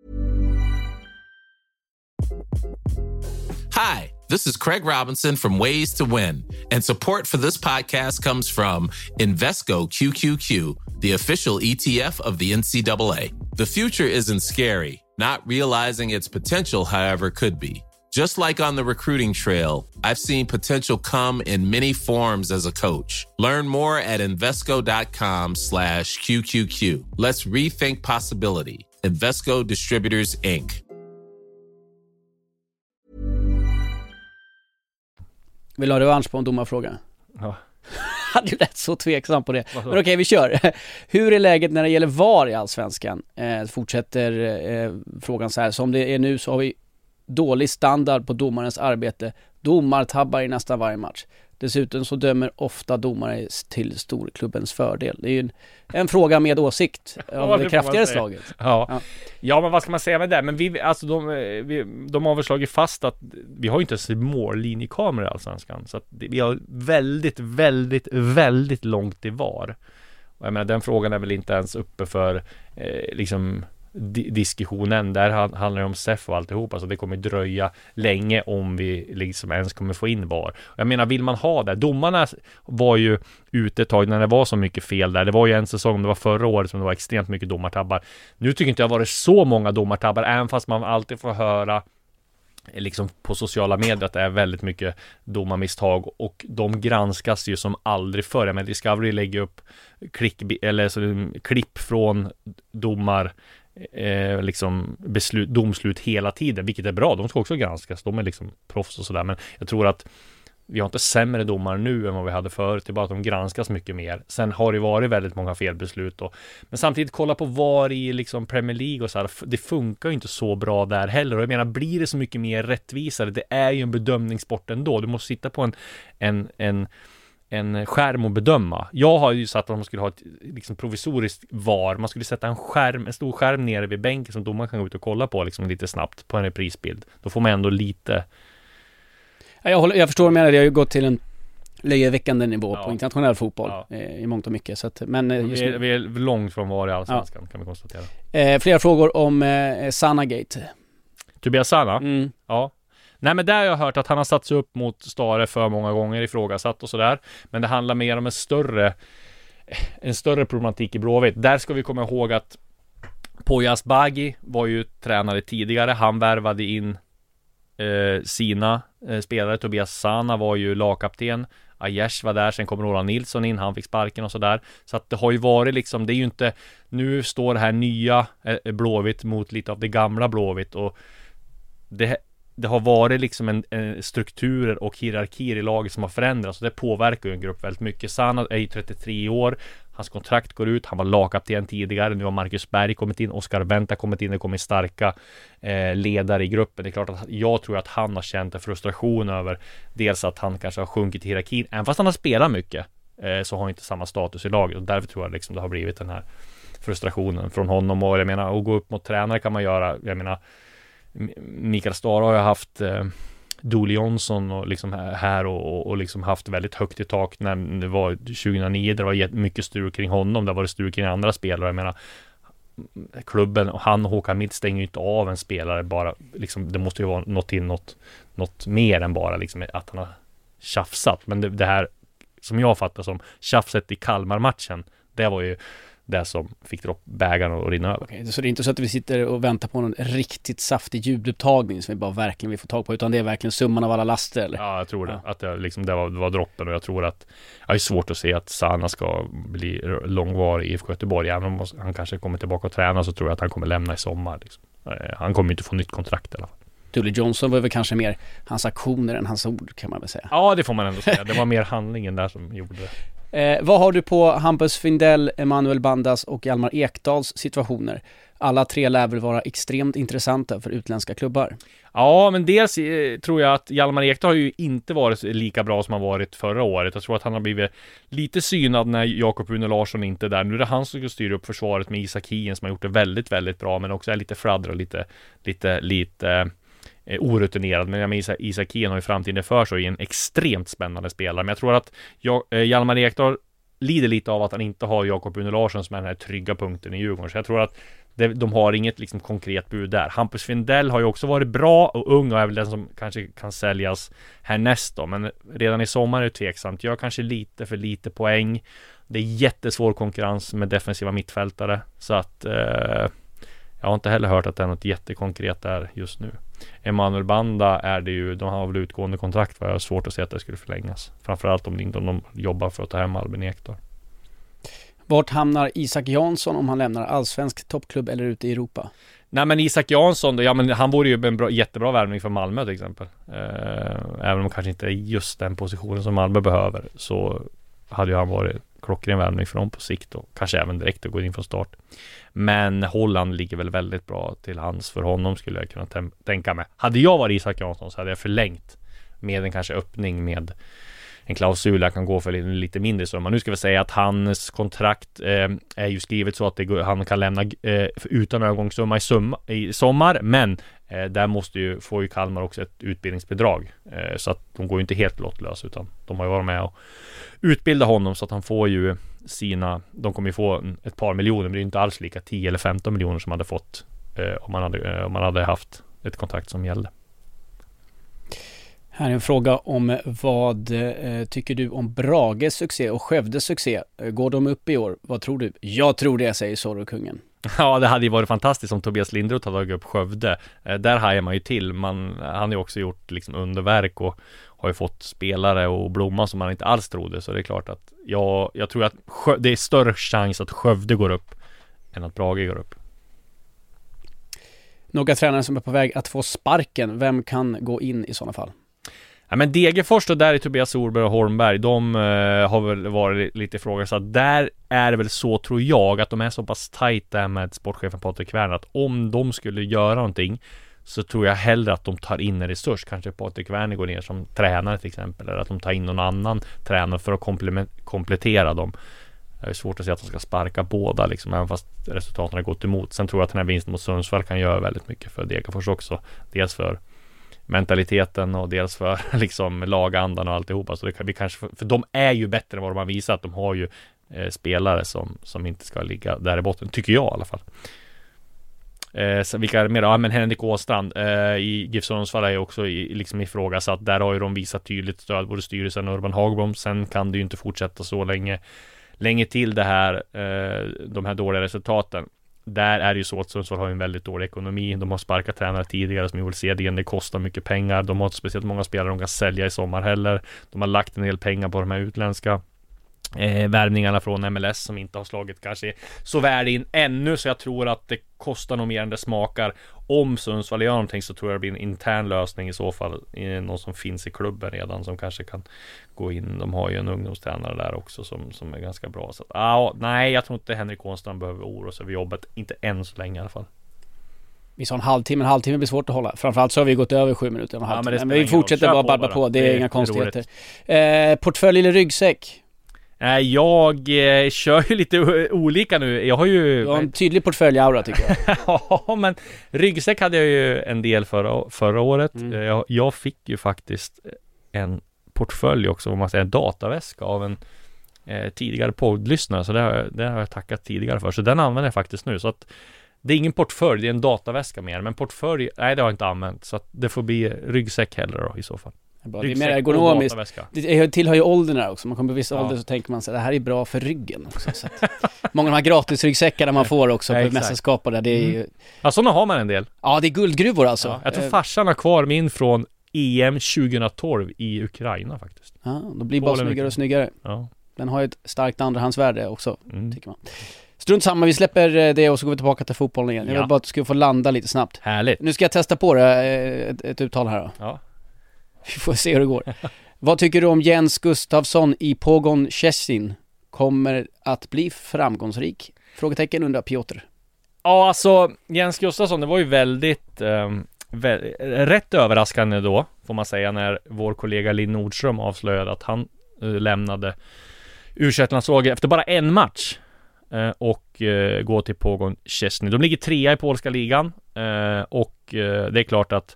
Hi, this is Craig Robinson from Ways to Win, and support for this podcast comes from Invesco Q Q Q, the official E T F of the N C double A. The future isn't scary. Not realizing its potential, however, could be. Just like on the recruiting trail, I've seen potential come in many forms as a coach. Learn more at Invesco.com slash QQQ. Let's rethink possibility. Invesco Distributors, Incorporated. Vill du ha revansch på en domarfråga? Ja. Du lät så tveksam på det. Men okej, okay, vi kör. Hur är läget när det gäller V A R i Allsvenskan? Eh, fortsätter eh, frågan så här. Som det är nu så har vi dålig standard på domarens arbete. Domartabbar i nästan varje match. Dessutom så dömer ofta domare till storklubbens fördel. Det är ju en, en fråga med åsikt av ja, det, det kraftigare slaget. Ja. Ja. ja, men vad ska man säga med det? Men vi, alltså de, vi, de har väl slagit fast att vi har ju inte ens mållinjekameror i Allsvenskan. Så att vi har väldigt, väldigt, väldigt långt i V A R. Och jag menar, den frågan är väl inte ens uppe för eh, liksom diskussionen. Där handlar det om S E F och alltihop. Alltså det kommer dröja länge om vi liksom ens kommer få in V A R. Jag menar, vill man ha det? Domarna var ju ute ett tag när det var så mycket fel där. Det var ju en säsong, det var förra året som det var extremt mycket domartabbar. Nu tycker inte jag varit så många domartabbar, även fast man alltid får höra liksom på sociala medier att det är väldigt mycket domarmisstag, och de granskas ju som aldrig förr. Men Discovery lägger upp klick, eller så, klipp från domar Eh, liksom beslut, domslut hela tiden, vilket är bra. De ska också granskas, de är liksom proffs och sådär, men jag tror att vi har inte sämre domar nu än vad vi hade förut. Det är bara att de granskas mycket mer. Sen har det varit väldigt många felbeslut och, men samtidigt kolla på var i liksom Premier League och så här, det funkar ju inte så bra där heller. Och jag menar, blir det så mycket mer rättvisare? Det är ju en bedömningssport ändå. Du måste sitta på en en, en en skärm och bedöma. Jag har ju satt att man skulle ha ett liksom provisoriskt V A R. Man skulle sätta en skärm, en stor skärm nere vid bänken som domaren kan gå ut och kolla på liksom lite snabbt på en reprisbild. Då får man ändå lite... Ja, jag, håller, jag förstår med det. Jag har ju gått till en löjeväckande nivå ja. på internationell fotboll ja. i mångt och mycket. Så att, men just vi, är, vi är långt från V A R i Allsvenskan ja. kan vi konstatera. Eh, flera frågor om eh, Sanagate. Tobias Sana? Mm. Ja. Nej, men där har jag hört att han har satt sig upp mot Stare för många gånger, ifrågasatt och sådär. Men det handlar mer om en större en större problematik i Blåvitt. Där ska vi komma ihåg att Poya Asbaghi var ju tränare tidigare. Han värvade in eh, sina eh, spelare. Tobias Sana var ju lagkapten. Aiesh var där, sen kom Roland Nilsson in, han fick sparken och sådär. Så att det har ju varit liksom, det är ju inte, nu står det här nya eh, Blåvitt mot lite av det gamla Blåvitt, och det det har varit liksom en, en strukturer och hierarkier i laget som har förändrats, och det påverkar ju en grupp väldigt mycket. Sana är ju trettiotre år, hans kontrakt går ut, han var lagkapten tidigare, nu har Marcus Berg kommit in, Oscar Benta kommit in, det kommer starka eh, ledare i gruppen. Det är klart att jag tror att han har känt en frustration över dels att han kanske har sjunkit i hierarkin, även fast han har spelat mycket eh, så har han inte samma status i laget, och därför tror jag liksom det har blivit den här frustrationen från honom. Och jag menar, att gå upp mot tränare kan man göra, jag menar Mikael Stara har ju haft eh, Dooley Johnson och liksom här och, och liksom haft väldigt högt i tak när det var tjugohundranio, det var mycket stur kring honom, det var det stur kring andra spelare. Jag menar, klubben och han och Håkan Mitt stänger ju inte av en spelare bara, liksom, det måste ju vara något till något, något mer än bara liksom att han har tjafsat. Men det, det här som jag fattar som tjafset i Kalmar-matchen, det var ju det som fick dra bägaren och rinna över. Okej, så det är inte så att vi sitter och väntar på någon riktigt saftig ljudupptagning som vi bara verkligen vill få tag på, utan det är verkligen summan av alla laster, eller? Ja, jag tror det. Ja. Att det, liksom, det, var, det var droppen, och jag tror att jag är svårt att se att Sana ska bli långvarig i I F K Göteborg. Även om han kanske kommer tillbaka och träna, så tror jag att han kommer lämna i sommar. Liksom. Han kommer inte få nytt kontrakt i alla fall. Dooley Johnson var väl kanske mer hans aktioner än hans ord, kan man väl säga. Ja, det får man ändå säga. Det var mer handlingen där som gjorde det. Eh, vad har du på Hampus Findell, Emanuel Bandas och Hjalmar Ekdals situationer? Alla tre lär väl vara extremt intressanta för utländska klubbar. Ja, men dels eh, tror jag att Hjalmar Ekdal har ju inte varit lika bra som han varit förra året. Jag tror att han har blivit lite synad när Jakob Rune Larsson inte är där. Nu är det han som ska styra upp försvaret med Isak Hien som har gjort det väldigt, väldigt bra, men också är lite fladdra, lite, lite, lite eh, orutinerad. Men jag menar, Isak Hien har ju framtiden för sig och är en extremt spännande spelare. Men jag tror att jag, eh, Hjalmar Ekdal lider lite av att han inte har Jakob Rune Larsson som är den här trygga punkten i Djurgården. Så jag tror att det, de har inget liksom konkret bud där. Hampus Findell har ju också varit bra och ung och är väl den som kanske kan säljas härnäst då. Men redan i sommar är det tveksamt. Jag kanske lite för lite poäng. Det är jättesvår konkurrens med defensiva mittfältare. Så att eh, jag har inte heller hört att det är något jättekonkret där just nu. Emanuel Banda är det ju, de har väl utgående kontrakt, var jag svårt att se att det skulle förlängas. Framförallt om, inte om de jobbar för att ta hem Albin Ekdal. Vart hamnar Isak Jansson om han lämnar allsvensk toppklubb eller ute i Europa? Nej, men Isak Jansson då, ja, men han vore ju en bra, jättebra värvning för Malmö till exempel. Eh, även om kanske inte är just den positionen som Malmö behöver, så hade ju han varit klockren värvning för dem på sikt och kanske även direkt att gå in från start. Men Holland ligger väl väldigt bra till hands för honom, skulle jag kunna t- tänka mig. Hade jag varit Isak Jansson så hade jag förlängt med en kanske öppning med en klausul jag kan gå för lite mindre summa. Nu ska vi säga att hans kontrakt eh, är ju skrivet så att det går, han kan lämna eh, utan övergångssumma i, summa, i sommar, men eh, där måste ju, får ju Kalmar också ett utbildningsbidrag, eh, så att de går ju inte helt lottlös, utan de har ju varit med och utbilda honom, så att han får ju sina, de kommer ju få ett par miljoner, men det är inte alls lika tio eller femton miljoner som man hade fått eh, om, man hade, eh, om man hade haft ett kontrakt som gällde. Här är en fråga om vad eh, tycker du om Brages succé och Skövdes succé? Går de upp i år? Vad tror du? Jag tror det, säger Zorro-kungen. Ja, det hade ju varit fantastiskt om Tobias Lindroth hade tagit upp Skövde. Eh, där hajar man ju till. Man, han har ju också gjort liksom underverk och har ju fått spelare och blomma som man inte alls trodde. Så det är klart att jag, jag tror att Skö- det är större chans att Skövde går upp än att Brage går upp. Några tränare som är på väg att få sparken. Vem kan gå in i sådana fall? Ja, men Degerfors och där är Tobias Orberg och Holmberg, de uh, har väl varit lite frågor, så att där är det väl så, tror jag, att de är så pass tajt där med sportchefen Patrik Werner, att om de skulle göra någonting så tror jag hellre att de tar in en resurs, kanske Patrik Werner går ner som tränare till exempel, eller att de tar in någon annan tränare för att komplement- komplettera dem. Det är svårt att säga att de ska sparka båda liksom, även fast resultaten har gått emot. Sen tror jag att den här vinsten mot Sundsvall kan göra väldigt mycket för Degerfors också, dels för mentaliteten och dels för liksom lagandan och alltihopa. Så det kan vi kanske, för, för de är ju bättre än vad de har visat, att de har ju eh, spelare som, som inte ska ligga där i botten, tycker jag i alla fall. Eh, så vilka är det mer? Ja, men Henrik Åstrand eh, i GIF Sundsvall är ju också i, liksom ifrågasatt. Där har ju de visat tydligt stöd, både styrelsen och Urban Hagblom. Sen kan det ju inte fortsätta så länge länge till det här, eh, de här dåliga resultaten. Där är det ju så att Sundsvall har en väldigt dålig ekonomi. De har sparkat tränare tidigare som vi vill se det igen. Det kostar mycket pengar. De har inte speciellt många spelare de kan sälja i sommar heller. De har lagt en del pengar på de här utländska eh, värvningarna från M L S som inte har slagit kanske så väl in ännu. Så jag tror att det kostar nog mer än det smakar. Om Sundsvall gör någonting så tror jag det blir en intern lösning i så fall. Någon som finns i klubben redan som kanske kan gå in. De har ju en ungdomstränare där också som, som är ganska bra. Så att, ah, nej, jag tror inte Henrik Ånstrand behöver oroa sig över jobbet. Inte än så länge i alla fall. Vi sa en halvtimme, en halvtimme blir svårt att hålla. Framförallt så har vi gått över sju minuter. En ja, men, men vi fortsätter bara babba på. Det är, det är inga konstigheter. Eh, portfölj eller ryggsäck? Nej, jag eh, kör ju lite o- olika nu. Jag har ju... Du har en tydlig portföljaura tycker jag. Ja, men ryggsäck hade jag ju en del förra, förra året. Mm. Jag, jag fick ju faktiskt en portfölj också, om man säger en dataväska av en eh, tidigare poddlyssnare. Så det har, det har jag tackat tidigare för. Så den använder jag faktiskt nu. Så att det är ingen portfölj, det är en dataväska mer. Men portfölj, nej det har jag inte använt. Så att det får bli ryggsäck heller då i så fall. Bra, det är mer ergonomiskt. Det tillhör ju åldern här också. Man kommer på vissa ja. ålder så tänker man så det här är bra för ryggen också. Så att många av de här gratisryggsäckarna man får också ja, på mästerskap där, det är ju... Mm. Ja, sådana har man en del. Ja, det är guldgruvor alltså. Ja, jag tror farsan har kvar min från E M tjugohundratolv i Ukraina faktiskt. Ja, då blir bara snyggare och snyggare. Ja. Den har ju ett starkt andrahandsvärde också, mm. tycker man. Strunt samma, vi släpper det och så går vi tillbaka till fotbollen igen. Jag vill ja. bara att du ska få landa lite snabbt. Härligt. Nu ska jag testa på det, ett, ett uttal här då. Ja. Vi får se hur det går. Vad tycker du om Jens Gustafsson i Pogon Szczecin? Kommer att bli framgångsrik? Frågetecken undrar Piotr. Ja, alltså Jens Gustafsson, det var ju väldigt eh, vä- rätt överraskande då, får man säga, när vår kollega Linn Nordström avslöjade att han eh, lämnade U tjugoett-landslaget efter bara en match eh, och eh, går till Pogon Szczecin. De ligger trea i polska ligan eh, och eh, det är klart att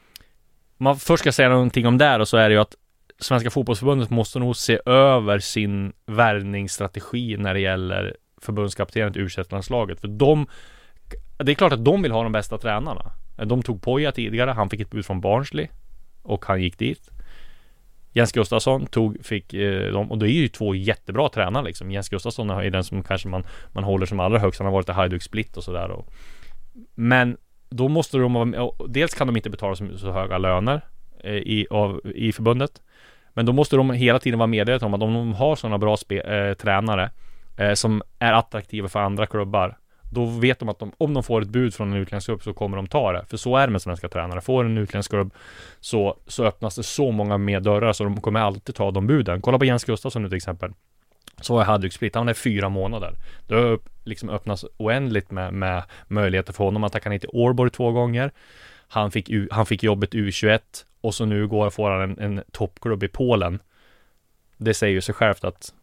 man först ska säga någonting om det, och så är det ju att Svenska fotbollsförbundet måste nog se över sin värvningsstrategi när det gäller förbundskaptenen till U tjugoett-landslaget. För de, det är klart att de vill ha de bästa tränarna. De tog Poja tidigare, han fick ett bud från Barnsley och han gick dit. Jens Gustafsson tog, fick eh, dem, och det är ju två jättebra tränare liksom. Jens Gustafsson är den som kanske man, man håller som allra högst. Han har varit i Hajduk Split och sådär. Och, men då måste de, dels kan de inte betala så, så höga löner eh, i, av, i förbundet. Men då måste de hela tiden vara medvetna om att om de har sådana bra spe, eh, tränare eh, som är attraktiva för andra klubbar, då vet de att de, om de får ett bud från en utländsk klubb så kommer de ta det. För så är det med svenska tränare. Får en utländsk klubb så, så öppnas det så många mer dörrar så de kommer alltid ta de buden. Kolla på Jens Gustafsson nu till exempel. Så är Hajduk Split, han är fyra månader. Det liksom öppnas oändligt med, med möjligheter för honom att tacka ner till Årborg två gånger. Han fick, han fick jobbet U tjugoett och så nu går får han en, en toppklubb i Polen. Det säger ju sig självt att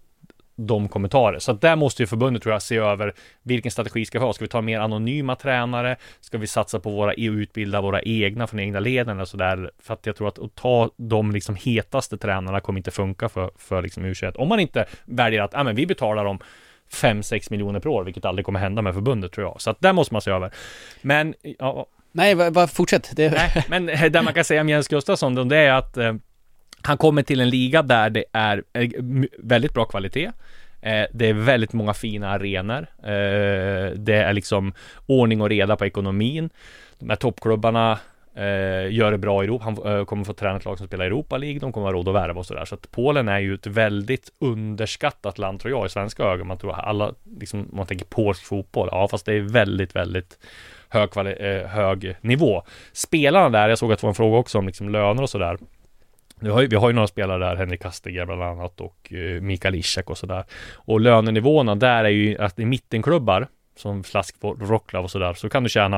de kommentarer. Så att där måste ju förbundet, tror jag, se över vilken strategi ska vi ha. Ska vi ta mer anonyma tränare? Ska vi satsa på våra E U-utbilda våra egna från egna leden och sådär? För att jag tror att, att ta de liksom hetaste tränarna kommer inte funka för, för liksom U tjugoett. Om man inte väljer att ah, men vi betalar dem fem sex miljoner per år, vilket aldrig kommer hända med förbundet, tror jag. Så att där måste man se över. Men ja, Nej, bara fortsätt. Det... Nej, men där man kan säga om Jens Gustafsson, det är att eh, han kommer till en liga där det är eh, väldigt bra kvalitet. Eh, det är väldigt många fina arenor. Eh, det är liksom ordning och reda på ekonomin. De här toppklubbarna eh, gör det bra i Europa. Han eh, kommer få träna ett lag som spelar Europa League. De kommer ha råd att värva och sådär. Så att Polen är ju ett väldigt underskattat land, tror jag, i svenska ögon. Man tror alla, liksom, man tänker polsk fotboll. Ja, fast det är väldigt, väldigt hög, kvali- eh, hög nivå. Spelarna där, jag såg att det var en fråga också om liksom löner och sådär. Vi har, ju, vi har ju några spelare där, Henrik Kasteger bland annat och uh, Mikael Ishak och sådär. Och lönenivåerna där är ju att i mittenklubbar som Flask, Wroclaw och sådär, så kan du tjäna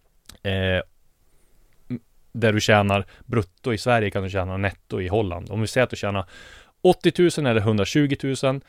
eh, där du tjänar brutto i Sverige kan du tjäna netto i Holland. Om vi säger att du tjänar åttio tusen eller hundratjugo tusen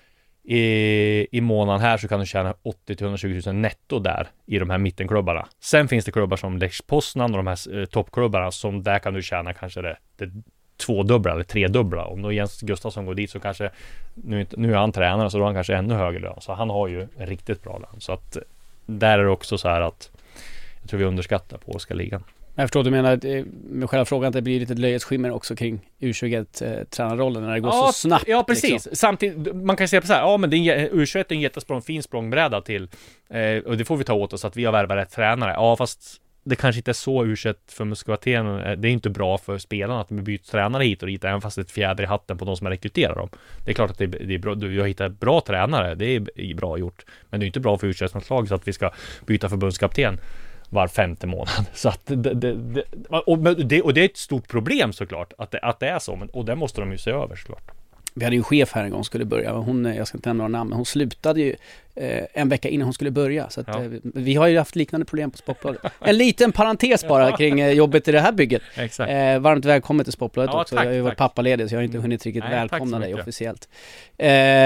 i, i månaden här, så kan du tjäna åttio till hundratjugo tusen netto där i de här mittenklubbarna. Sen finns det klubbar som Lech Poznan och de här eh, toppklubbarna som där kan du tjäna kanske det, det tvådubbla eller tredubbla. Om då Jens Gustafsson går dit så kanske nu, nu är han tränare, så då har han kanske ännu högre lön. Så han har ju en riktigt bra lön. Så att där är det också så här att jag tror vi underskattar polska ligan. Jag förstår att du menar med själva frågan att det blir lite löjets skimmer också kring U tjugoett-tränarrollen när det går ja, så snabbt. Ja, precis. Liksom. Samtidigt, man kan säga på så här, ja men det är, U tjugoett är en jättesprång, fin språngbräda till eh, och det får vi ta åt oss att vi har värvat rätt tränare. Ja, fast det kanske inte är så U tjugoett för Moskvaten. Det är inte bra för spelarna att de byter tränare hit och dit, även fast det är ett fjäder i hatten på de som rekryterar dem. Det är klart att det är, det är bra, du har hittat bra tränare, det är bra gjort. Men det är inte bra för U tjugoett-lag så att vi ska byta förbundskapten var femte månad. Så att det, det, det, och, det, och det är ett stort problem såklart att det, att det är så, men, och det måste de ju se över såklart. Vi hade ju en chef här en gång skulle börja. Hon, jag ska inte nämna några namn, men hon slutade ju eh, en vecka innan hon skulle börja. Så att, ja. eh, vi har ju haft liknande problem på Sportbladet. En liten parentes bara kring eh, jobbet i det här bygget. Exakt. Eh, varmt välkommen till Sportbladet Ja, också. tack, jag har ju varit tack. pappaledig så jag har inte hunnit riktigt Nej, välkomna dig mycket. officiellt. Eh,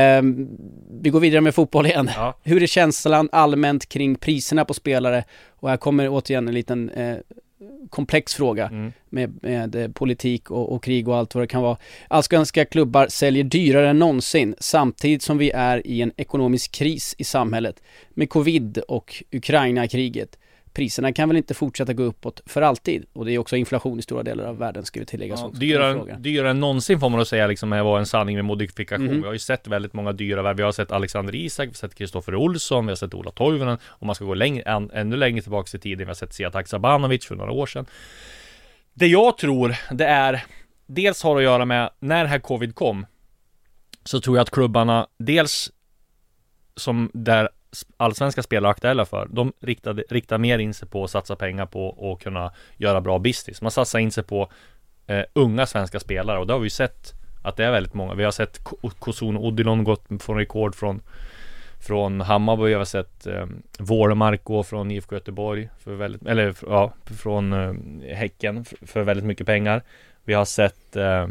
vi går vidare med fotboll igen. Ja. Hur är känslan allmänt kring priserna på spelare? Och här kommer återigen en liten eh, komplex fråga Mm. med, med politik och, och krig och allt vad det kan vara. Allsvenska klubbar säljer dyrare än någonsin samtidigt som vi är i en ekonomisk kris i samhället med covid och Ukraina-kriget. Priserna kan väl inte fortsätta gå uppåt för alltid, och det är också inflation i stora delar av världen, ska vi tillägga. Ja, dyrare, dyrare än någonsin får man att säga liksom, var en sanning med modifikation. Mm. Vi har ju sett väldigt många dyra värv. Vi har sett Alexander Isak, vi har sett Kristoffer Olsson, vi har sett Ola Toivonen, och man ska gå längre, än, ännu längre tillbaka i tiden. Vi har sett Sead Haksabanovic för några år sedan. Det jag tror, det är dels har att göra med när det här covid kom, så tror jag att klubbarna dels som där allsvenska spelare aktuella för, de riktade, riktar mer in sig på att satsa pengar på och kunna göra bra business. Man satsar in sig på eh, unga svenska spelare, och det har vi sett att det är väldigt många. Vi har sett Kosun Odilon gått från rekord från från Hammarby, vi har sett eh, Vårmark gå från I F K Göteborg för väldigt, eller ja, från eh, Häcken för, för väldigt mycket pengar. Vi har sett eh,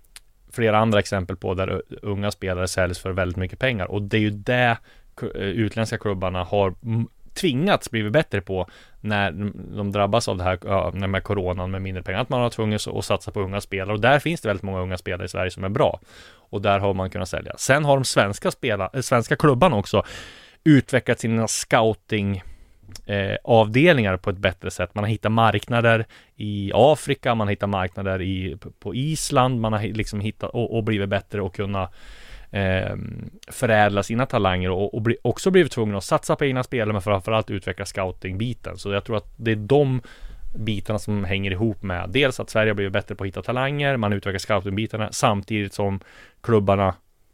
flera andra exempel på där unga spelare säljs för väldigt mycket pengar, och det är ju det utländska klubbarna har tvingats bli bättre på när de drabbas av det här, ja, med coronan med mindre pengar, att man har tvungits att satsa på unga spelare, och där finns det väldigt många unga spelare i Sverige som är bra, och där har man kunnat sälja. Sen har de svenska spelare, svenska klubbarna också utvecklat sina scouting eh, avdelningar på ett bättre sätt. Man har hittat marknader i Afrika, man har hittat marknader i, på Island, man har liksom hittat och, och blivit bättre och kunna Eh, förädla sina talanger och, och bli, också blivit tvungna att satsa på egna spelare, men framförallt utveckla scouting-biten. Så jag tror att det är de bitarna som hänger ihop med dels att Sverige har blivit bättre på att hitta talanger, man utvecklar scouting-bitarna samtidigt som klubbarna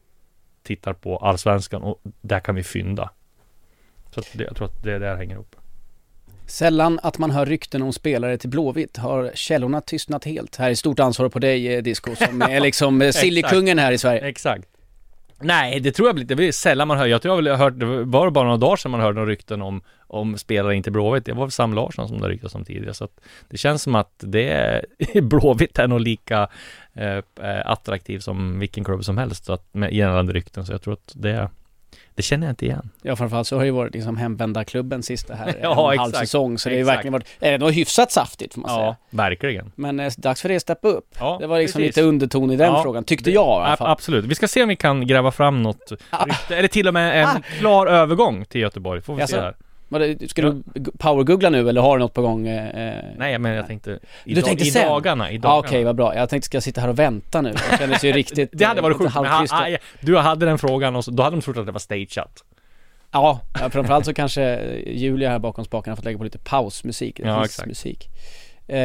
tittar på allsvenskan, och där kan vi fynda. Så att det, jag tror att det där hänger ihop. Sällan att man hör rykten om spelare till Blåvitt. Har källorna tystnat helt? Här är stort ansvar på dig, Disco, som är liksom sillykungen här i Sverige. Exakt. Nej, det tror jag blir, det blir sällan man hör. Jag tror jag har hört, det var bara några dagar sedan man hörde några rykten om, om spelare inte Blåvitt. Det var väl Sam Larsson som det ryktades om tidigare. Så att det känns som att det är, Blåvitt är nog lika eh, attraktiv som vilken klubb som helst, så att, med gällande rykten. Så jag tror att det, det känner jag inte igen. Ja, framförallt så har det ju varit liksom hemvända klubben sista här ja, en halv säsong. Så det är ju exakt. verkligen varit, är det nog hyfsat saftigt får man ja, säga. Verkligen. Men eh, dags för det att steppa upp. Ja, det var liksom precis. lite underton i den ja, frågan, tyckte det, jag i alla fall. Absolut. Vi ska se om vi kan gräva fram något rykte, eller till och med en klar övergång till Göteborg. Får vi Jaså? se här. Ska du powergoogla nu eller har du något på gång? Eh, Nej, men jag tänkte i, du dag, tänkte i sen? dagarna, i dagarna. Ah, okej, okay, vad bra. Jag tänkte ska jag sitta här och vänta nu. Det kändes ju riktigt. Det hade varit sjukt. Ha, ha, du hade den frågan och så, då hade de trott att det var stageat. Ja, framförallt så kanske Julia här bakom spaken har fått lägga på lite pausmusik. Ja, exakt. Musik. Eh,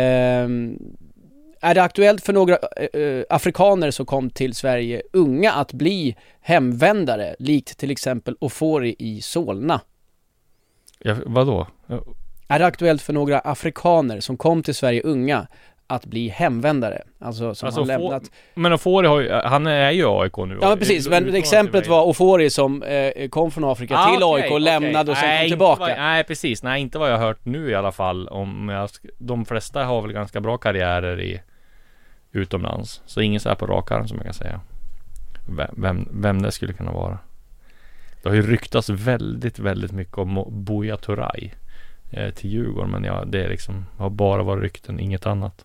är det aktuellt för några eh, afrikaner som kom till Sverige unga att bli hemvändare, likt till exempel Ofori i Solna? Ja, vadå? Ja. Är det aktuellt för några afrikaner som kom till Sverige unga att bli hemvändare? Alltså som alltså, har lämnat... Men Ofori har ju, han är ju A I K nu. Ja, men precis. Men exemplet var Ofori som eh, kom från Afrika ah, till okay, A I K och lämnade okay. och sen nej, kom tillbaka. Vad, nej, precis. Nej, inte vad jag har hört nu i alla fall. Om jag, de flesta har väl ganska bra karriärer i utomlands. Så ingen så här på rak arm som jag kan säga. Vem, vem det skulle kunna vara. Det har ju ryktats väldigt, väldigt mycket om Buya Turay eh, till Djurgården, men ja, det är liksom, har bara varit rykten, inget annat.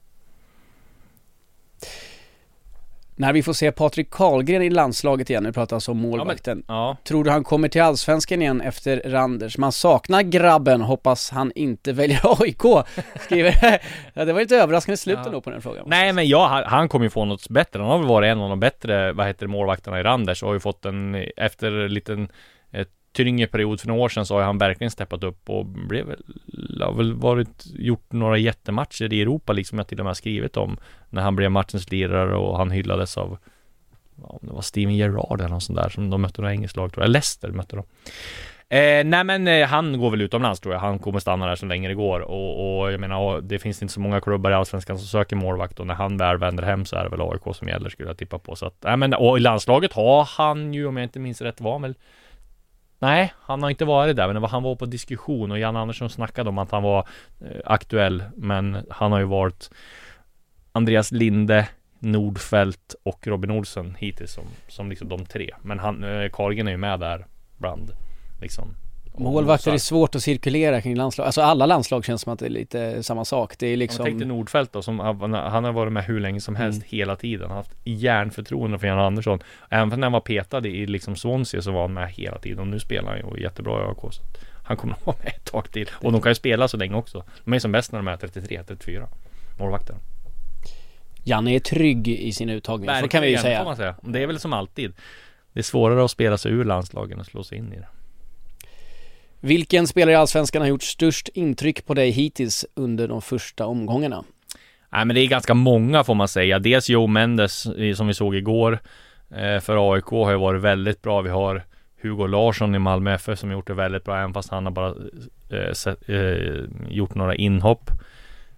När vi får se Patrik Karlgren i landslaget igen, nu pratar alltså om målvakten. Ja, men, ja. Tror du han kommer till allsvenskan igen efter Randers? Man saknar grabben, hoppas han inte väljer A I K. Skriver. Ja, det var lite överraskande slutet ja. på den frågan. Nej, men ja, han, han kommer ju få något bättre. Han har väl varit en av de bättre, vad heter det, målvakterna i Randers och har ju fått en, efter en liten ett tyngre period för några år sedan så har han verkligen steppat upp och blev väl, har väl varit, gjort några jättematcher i Europa liksom jag till och med skrivit om när han blev matchens lirare och han hyllades av ja, det var Steven Gerrard eller något sånt där som de mötte några engelskt lag tror jag, Leicester mötte de. Eh, nej men eh, han går väl utomlands tror jag, han kommer stanna där så länge det går och, och jag menar det finns inte så många klubbar i Allsvenskan som söker målvakt och när han väl vänder hem så är det väl A I K som gäller skulle jag tippa på så att, nej men och i landslaget har han ju om jag inte minns rätt var väl nej, han har inte varit där men det var, han var på diskussion och Jan Andersson snackade om att han var eh, aktuell men han har ju varit Andreas Linde, Nordfeldt och Robin Olsen hittills som, som liksom de tre men han, eh, Karlgren är ju med där bland liksom. Målvakter är svårt att cirkulera kring landslag. Alltså alla landslag känns som att det är lite samma sak. Det är liksom... Jag tänkte Nordfeldt då, som han har varit med hur länge som helst mm. hela tiden. Han har haft järnförtroende för Jan Andersson. Även när han var petad i liksom Swansea så var han med hela tiden. Och nu spelar han ju jättebra i A K. Så han kommer att vara med ett tag till. Och de kan ju spela så länge också. De är som bäst när de är trettiotre trettiofyra. Målvakterna. Janne är trygg i sin uttagning. Så kan vi ju säga. Får man säga. Det är väl som alltid. Det är svårare att spela sig ur landslagen och slå sig in i det. Vilken spelare i Allsvenskan har gjort störst intryck på dig hittills under de första omgångarna? Nej, men det är ganska många får man säga. Dels Joe Mendes som vi såg igår för A I K har ju varit väldigt bra. Vi har Hugo Larsson i Malmö F F som har gjort det väldigt bra även fast han har bara eh, set, eh, gjort några inhopp.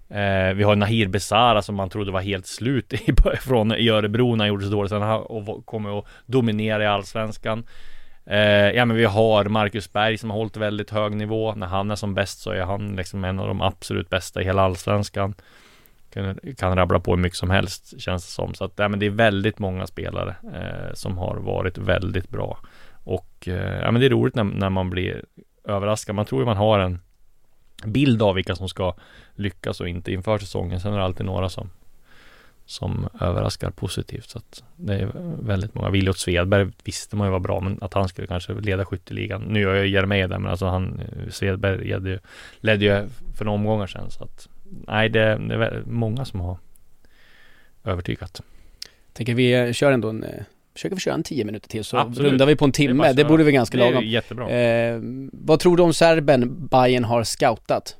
Eh, vi har Nahir Besara som man trodde var helt slut i, från i Örebro när han gjorde så dåligt. Sen han kommer att dominera i Allsvenskan. Eh, ja, men vi har Marcus Berg som har hållit väldigt hög nivå. När han är som bäst så är han liksom en av de absolut bästa i hela Allsvenskan. Kan, kan rabbla på hur mycket som helst, känns det som. Så att, ja, men det är väldigt många spelare eh, som har varit väldigt bra. Och eh, ja, men det är roligt när, när man blir överraskad. Man tror ju man har en bild av vilka som ska lyckas och inte inför säsongen. Sen är det alltid några som som överraskar positivt. Så att det är väldigt många. Williot Svedberg visste man ju var bra, men att han skulle kanske leda skytteligan. Nu gör jag Jeremie där, men alltså han, Svedberg ledde ju, ledde ju för några omgångar sedan. Så att nej, det, det är många som har övertygat. Tänker vi kör ändå en... Försöker vi köra en tio minuter till så Absolut. Rundar vi på en timme. Det, det borde vi ganska lagom. Det är jättebra. Eh, vad tror du om serben Bayern har scoutat?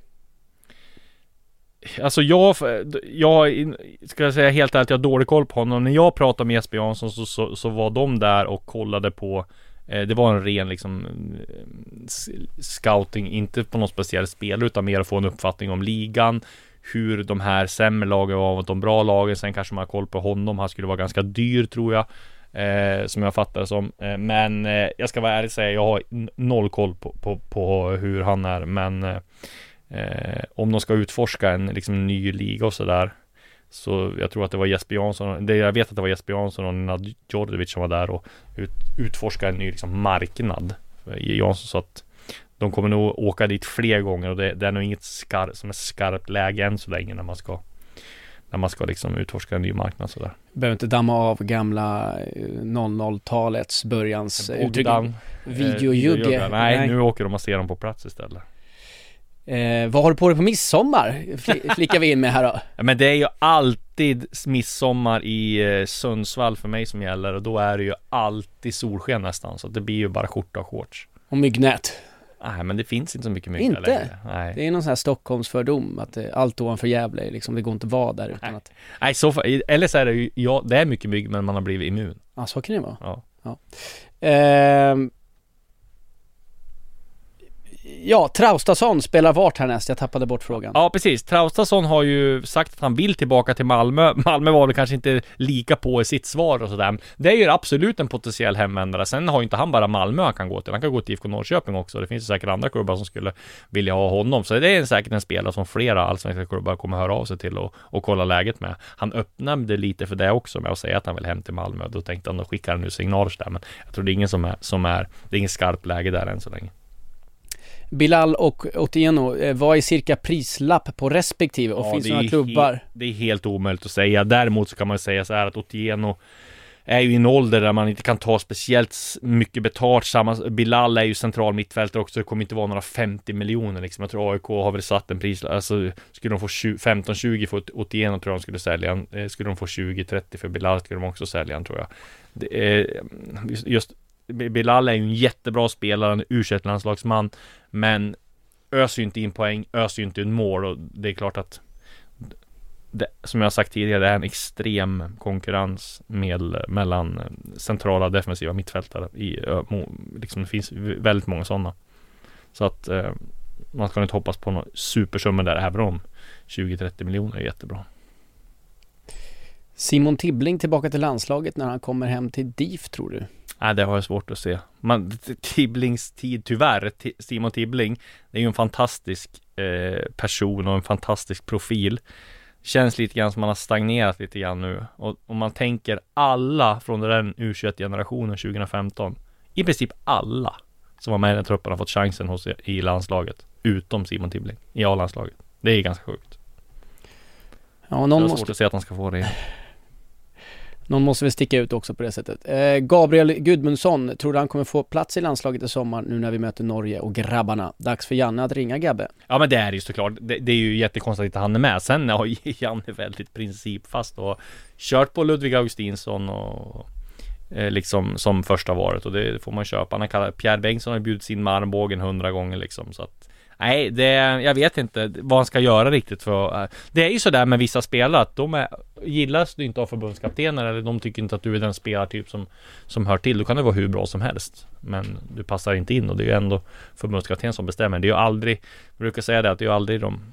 Alltså jag, jag ska jag säga helt ärligt, jag har dålig koll på honom. När jag pratade med Jesper Jansson så, så, så var de där och kollade på eh, det var en ren liksom scouting, inte på något speciellt spel utan mer att få en uppfattning om ligan, hur de här sämre lagen var mot de bra lagen. Sen kanske man har koll på honom, han skulle vara ganska dyr tror jag, eh, som jag fattar det som, eh, men eh, jag ska vara ärlig och säga, jag har noll koll på, på, på hur han är, men eh, Eh, om de ska utforska en liksom, ny liga och sådär, så jag tror att det var Jesper Jansson, det, jag vet att det var Jesper Jansson och Nad Djordjevic som var där och ut, utforska en ny liksom, marknad i Jansson, så att de kommer nog åka dit fler gånger och det, det är nog inget skar, som är skarpt läge än så länge när man ska när man ska liksom utforska en ny marknad sådär. Behöver inte damma av gamla noll noll-talets börjans uttryck. Videojugge. Eh, nej, nej, nu åker de och ser dem på plats istället. Eh, vad har du på dig på midsommar? Flickar vi in med här då. Ja, men det är ju alltid midsommar i eh, Sundsvall för mig som gäller, och då är det ju alltid solsken nästan, så det blir ju bara skjorta och shorts. Och myggnät. Nej, men det finns inte så mycket mygg inte? längre. Nej. Det är någon sån här Stockholmsfördom att det, allt ovanför Gävle liksom, det går inte att vara där utan Nej. att... Nej, så för, eller så är det ju, ja, det är mycket mygg men man har blivit immun. Ja, så kan det vara. Ja. Ja. Eh, Ja, Traustason spelar vart härnäst? Jag tappade bort frågan. Ja, precis. Traustason har ju sagt att han vill tillbaka till Malmö. Malmö var väl kanske inte lika på i sitt svar och sådär. Det är ju absolut en potentiell hemvändare. Sen har ju inte han bara Malmö han kan gå till. Han kan gå till I F K Norrköping också. Det finns ju säkert andra klubbar som skulle vilja ha honom. Så det är säkert en spelare som flera allsvenska klubbar kommer höra av sig till och, och kolla läget med. Han öppnade lite för det också med att säga att han vill hem till Malmö. Då tänkte han, då skickar han nu signaler där. Men jag tror det är ingen som är, som är det är ingen skarp läge där än så länge. Bilal och Otieno, vad är cirka prislapp på respektive och ja, finns det några klubbar? He- det är helt omöjligt att säga. Däremot så kan man säga så här att Otieno är ju i en ålder där man inte kan ta speciellt mycket betalt. Samma, Bilal är ju central mittfältare också. Det kommer inte vara några femtio miljoner liksom. Jag tror A I K har väl satt en pris, alltså skulle de få femton tjugo för Otieno tror jag de skulle sälja. Skulle de få tjugo trettio för Bilal skulle de också sälja, tror jag. Det är just Bilal är ju en jättebra spelare, en U tjugoett-landslagsman, men öser ju inte in poäng, öser ju inte in mål, och det är klart att det, som jag har sagt tidigare, det är en extrem konkurrens med, mellan centrala defensiva mittfältare i, liksom det finns väldigt många sådana, så att eh, man ska inte hoppas på någon supersumma där, även om tjugo trettio miljoner är jättebra. Simon Tibbling tillbaka till landslaget när han kommer hem till D I F, tror du? Nej, det har jag svårt att se. Man, Tibblings tid, tyvärr, T- Simon Tibbling, det är ju en fantastisk eh, person och en fantastisk profil. Känns lite grann som man har stagnerat lite grann nu. Och om man tänker alla från den U tjugoett-generationen tjugo femton, i princip alla som var med i den truppen har fått chansen hos i landslaget, utom Simon Tibbling i A-landslaget. Det är ganska sjukt. Ja, någon jag har måste... svårt att se att han ska få det. Någon måste väl sticka ut också på det sättet. Eh, Gabriel Gudmundsson, tror du han kommer få plats i landslaget i sommar nu när vi möter Norge och grabbarna? Dags för Janne att ringa Gabbe. Ja, men det är ju såklart. Det, det är ju jättekonstigt att han är med. Sen har Janne väldigt principfast och kört på Ludvig Augustinsson och eh, liksom som första varet, och det får man köpa. Han har kallat Pierre Bengtsson har bjudit sin marmbågen hundra gånger liksom, så att nej, det, jag vet inte vad han ska göra riktigt för. Det är ju sådär med vissa spelare att de är, gillas du inte av förbundskaptener eller de tycker inte att du är den spelartyp som, som hör till. Då kan det vara hur bra som helst, men du passar inte in, och det är ju ändå förbundskapten som bestämmer. Det är ju aldrig, jag brukar säga det, att det är ju aldrig de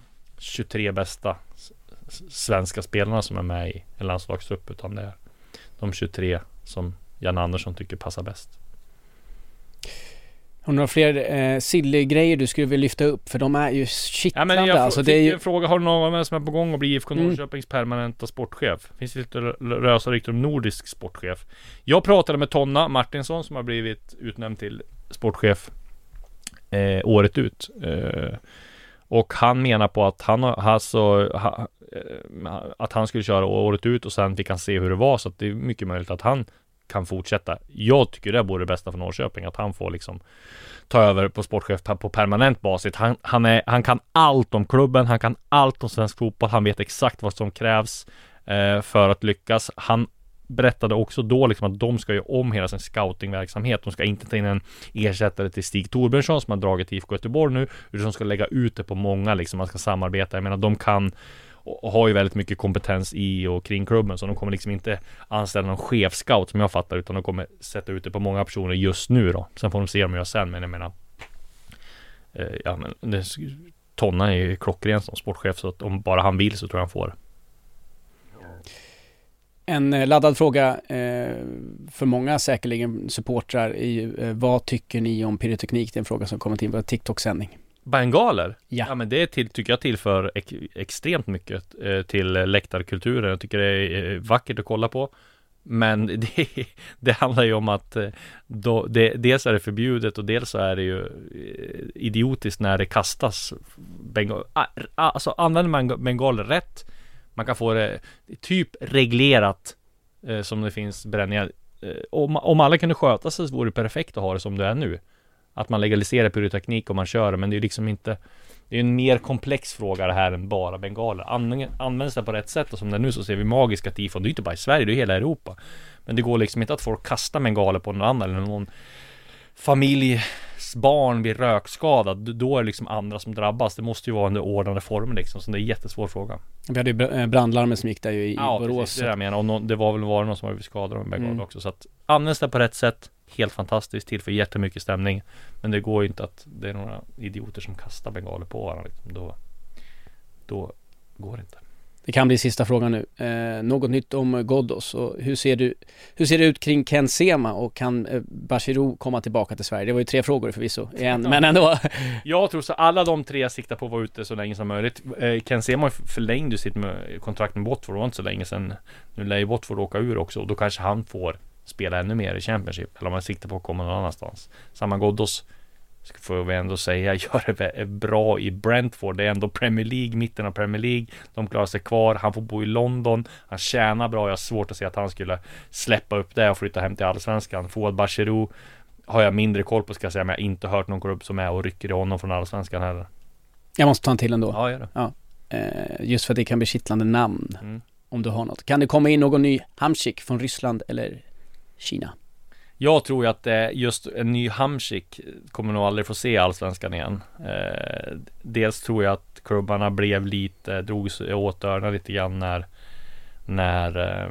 tjugotre bästa svenska spelarna som är med i en landslagstrupp, utan det är de tjugotre som Jan Andersson tycker passar bäst. Har du några fler eh, silly-grejer du skulle vilja lyfta upp? För de är ju kittlande. Ja, men jag alltså, fick det är ju... en fråga, har du någon som är på gång att bli I F K Norrköpings mm. permanenta sportchef? Finns det lite rösa rykten om nordisk sportchef? Jag pratade med Tonna Martinsson som har blivit utnämnd till sportchef eh, året ut. Eh, och han menar på att han alltså, ha, eh, att han skulle köra året ut och sen fick han se hur det var, så att det är mycket möjligt att han kan fortsätta. Jag tycker det vore det bästa för Norrköping, att han får liksom ta över på sportchef på permanent basis. Han, han, är, han kan allt om klubben, han kan allt om svensk fotboll, han vet exakt vad som krävs eh, för att lyckas. Han berättade också då liksom att de ska ju om hela sin scoutingverksamhet. De ska inte ta in en ersättare till Stig Torbjörnsson som har dragit till I F K Göteborg nu, utan de ska lägga ut det på många, liksom man ska samarbeta. Jag menar, de kan och har ju väldigt mycket kompetens i och kring klubben, så de kommer liksom inte anställa någon chefscout som jag fattar, utan de kommer sätta ut det på många personer just nu då. Sen får de se om jag sen, men jag menar eh, ja men det, Tonna är ju klockren som sportchef, så att om bara han vill så tror jag han får. En eh, laddad fråga eh, för många säkerligen supportrar är ju, eh, vad tycker ni om pyroteknik? Det är en fråga som kommer in på TikTok-sändning. Bengaler? Ja. Ja, men det till, tycker jag tillför ex, extremt mycket eh, till läktarkulturen. Jag tycker det är eh, vackert att kolla på. Men det, det handlar ju om att eh, då, det, dels är det förbjudet och dels så är det ju eh, idiotiskt när det kastas bengal. Ah, alltså använder man bengaler rätt, man kan få det typ reglerat eh, som det finns bränningar. Eh, om, om alla kunde sköta sig så vore det perfekt att ha det som det är nu. Att man legaliserar pyroteknik och man kör, men det är liksom inte, det är en mer komplex fråga det här än bara bengaler. Används det på rätt sätt, och som det nu så ser vi magiska tifon. Det är inte bara i Sverige, det är hela Europa. Men det går liksom inte att folk kastar bengaler på någon annan, eller någon familjs barn blir rökskadad. Då är det liksom andra som drabbas. Det måste ju vara under ordnade former liksom, så det är en jättesvår fråga. Vi hade ju brandlarmen som gick där ju i ja, Borås. Precis, det, jag menar. Och någon, det var väl var någon som var skadad av en bengal mm. också. Så att används det på rätt sätt, helt fantastiskt, till för jättemycket stämning. Men det går ju inte att det är några idioter som kastar bengaler på varandra liksom. då, då går det inte. Det kan bli sista frågan nu. Eh, något nytt om Ghoddos, och hur ser du hur ser det ut kring Ken Sema, och kan eh, Bachirou komma tillbaka till Sverige? Det var ju tre frågor förvisso igen, men ändå. Jag tror så alla de tre siktar på att vara ute så länge som möjligt. Eh, Ken Sema förlängde sitt kontrakt med Watford, det var inte så länge sedan. Nu lär ju Watford åka ur också, och då kanske han får spela ännu mer i Championship, eller om man siktar på att komma någon annanstans. Samma Ghoddos får vi ändå säga gör det bra i Brentford. Det är ändå Premier League, mitten av Premier League. De klarar sig kvar, han får bo i London, han tjänar bra. Jag har svårt att se att han skulle släppa upp det och flytta hem till Allsvenskan. Fouad Bachirou har jag mindre koll på, ska jag säga, men jag har inte hört någon klubb som är och rycker i honom från Allsvenskan heller. Jag måste ta en till ändå. Ja, gör det. Ja. Eh, just för att det kan bli kittlande namn mm. om du har något. Kan det komma in någon ny Hamsik från Ryssland eller Kina? Jag tror ju att eh, just en ny Hamsik kommer nog aldrig få se Allsvenskan igen. Eh, dels tror jag att klubbarna blev lite, drog sig åt öronen lite grann när när, eh,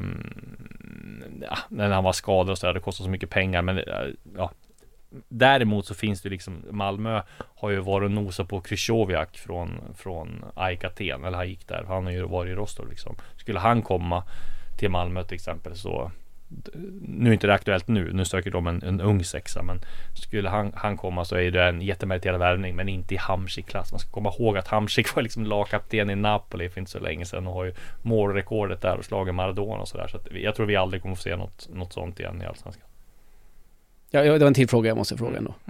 ja, när han var skadad och så där. Det kostar så mycket pengar, men eh, ja. Däremot så finns det liksom, Malmö har ju varit och nosat på Krychowiak från, från A I K Aten, eller han gick där, han har ju varit i Rostov liksom. Skulle han komma till Malmö till exempel, så nu är inte det aktuellt nu, nu söker de en, en ung sexa, men skulle han, han komma så är det en jättemeriterad värvning, men inte i Hamsik-klass. Man ska komma ihåg att Hamsik var liksom lagkapten i Napoli för inte så länge sedan och har ju målrekordet där och slagit Maradona och sådär, så att jag tror vi aldrig kommer få se något, något sånt igen i Allsvenskan. Ja, det var en till fråga jag måste fråga ändå.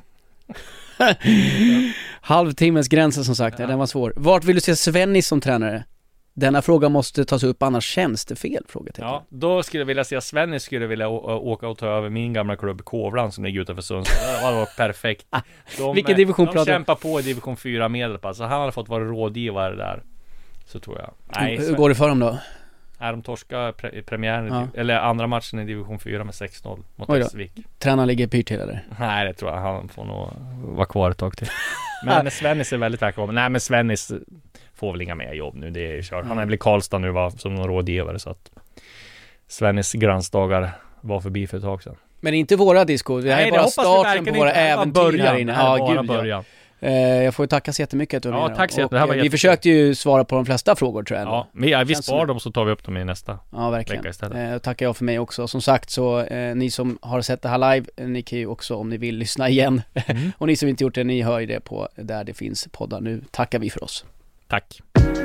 Halvtimmens gränsen som sagt, ja. Den var svår. Vart vill du se Svennis som tränare? Denna fråga måste tas upp, annars känns det fel, frågetecken. Ja, då skulle jag vilja se att Svennis skulle vilja å- åka och ta över min gamla klubb Kovland som ligger utanför Sundsvall. Det var perfekt. De, Vilken division de pratar? kämpar på i division fyra Medelpad, så han hade fått vara rådgivare där. Så tror jag. Nej, hur går det för dem då? Är de torska pre- premiären Ja. eller andra matchen i division fyra med sex noll mot Västervik. Tränaren ligger pyrt till eller? Nej, det tror jag. Han får nog vara kvar ett tag till. Men Svennis är väldigt välkommen. Nej, men Svennis får väl inga mer jobb nu. Det är kört. Han är väl i Karlstad nu, var som någon rådgivare, så att Svennis glansdagar var förbi för ett tag sedan. Men inte våra disco. Det här Nej, är bara starten på våra äventyr här inne. Ja, ja, bara gud, början. Eh, jag får ju tacka så jättemycket. Ja, tack så jättemycket. Det här var vi försökte ju svara på de flesta frågor tror jag. Ja, men ja, vi sparar dem så tar vi upp dem i nästa ja, verkligen. vecka istället. Eh, tackar jag för mig också. Som sagt så, eh, ni som har sett det här live, eh, ni kan ju också om ni vill lyssna igen. Mm. Och ni som inte gjort det, ni hör ju det på där det finns poddar. Nu tackar vi för oss. Tack.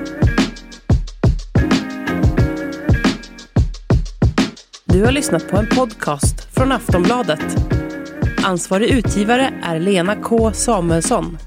Du har lyssnat på en podcast från Aftonbladet. Ansvarig utgivare är Lena K. Samuelsson.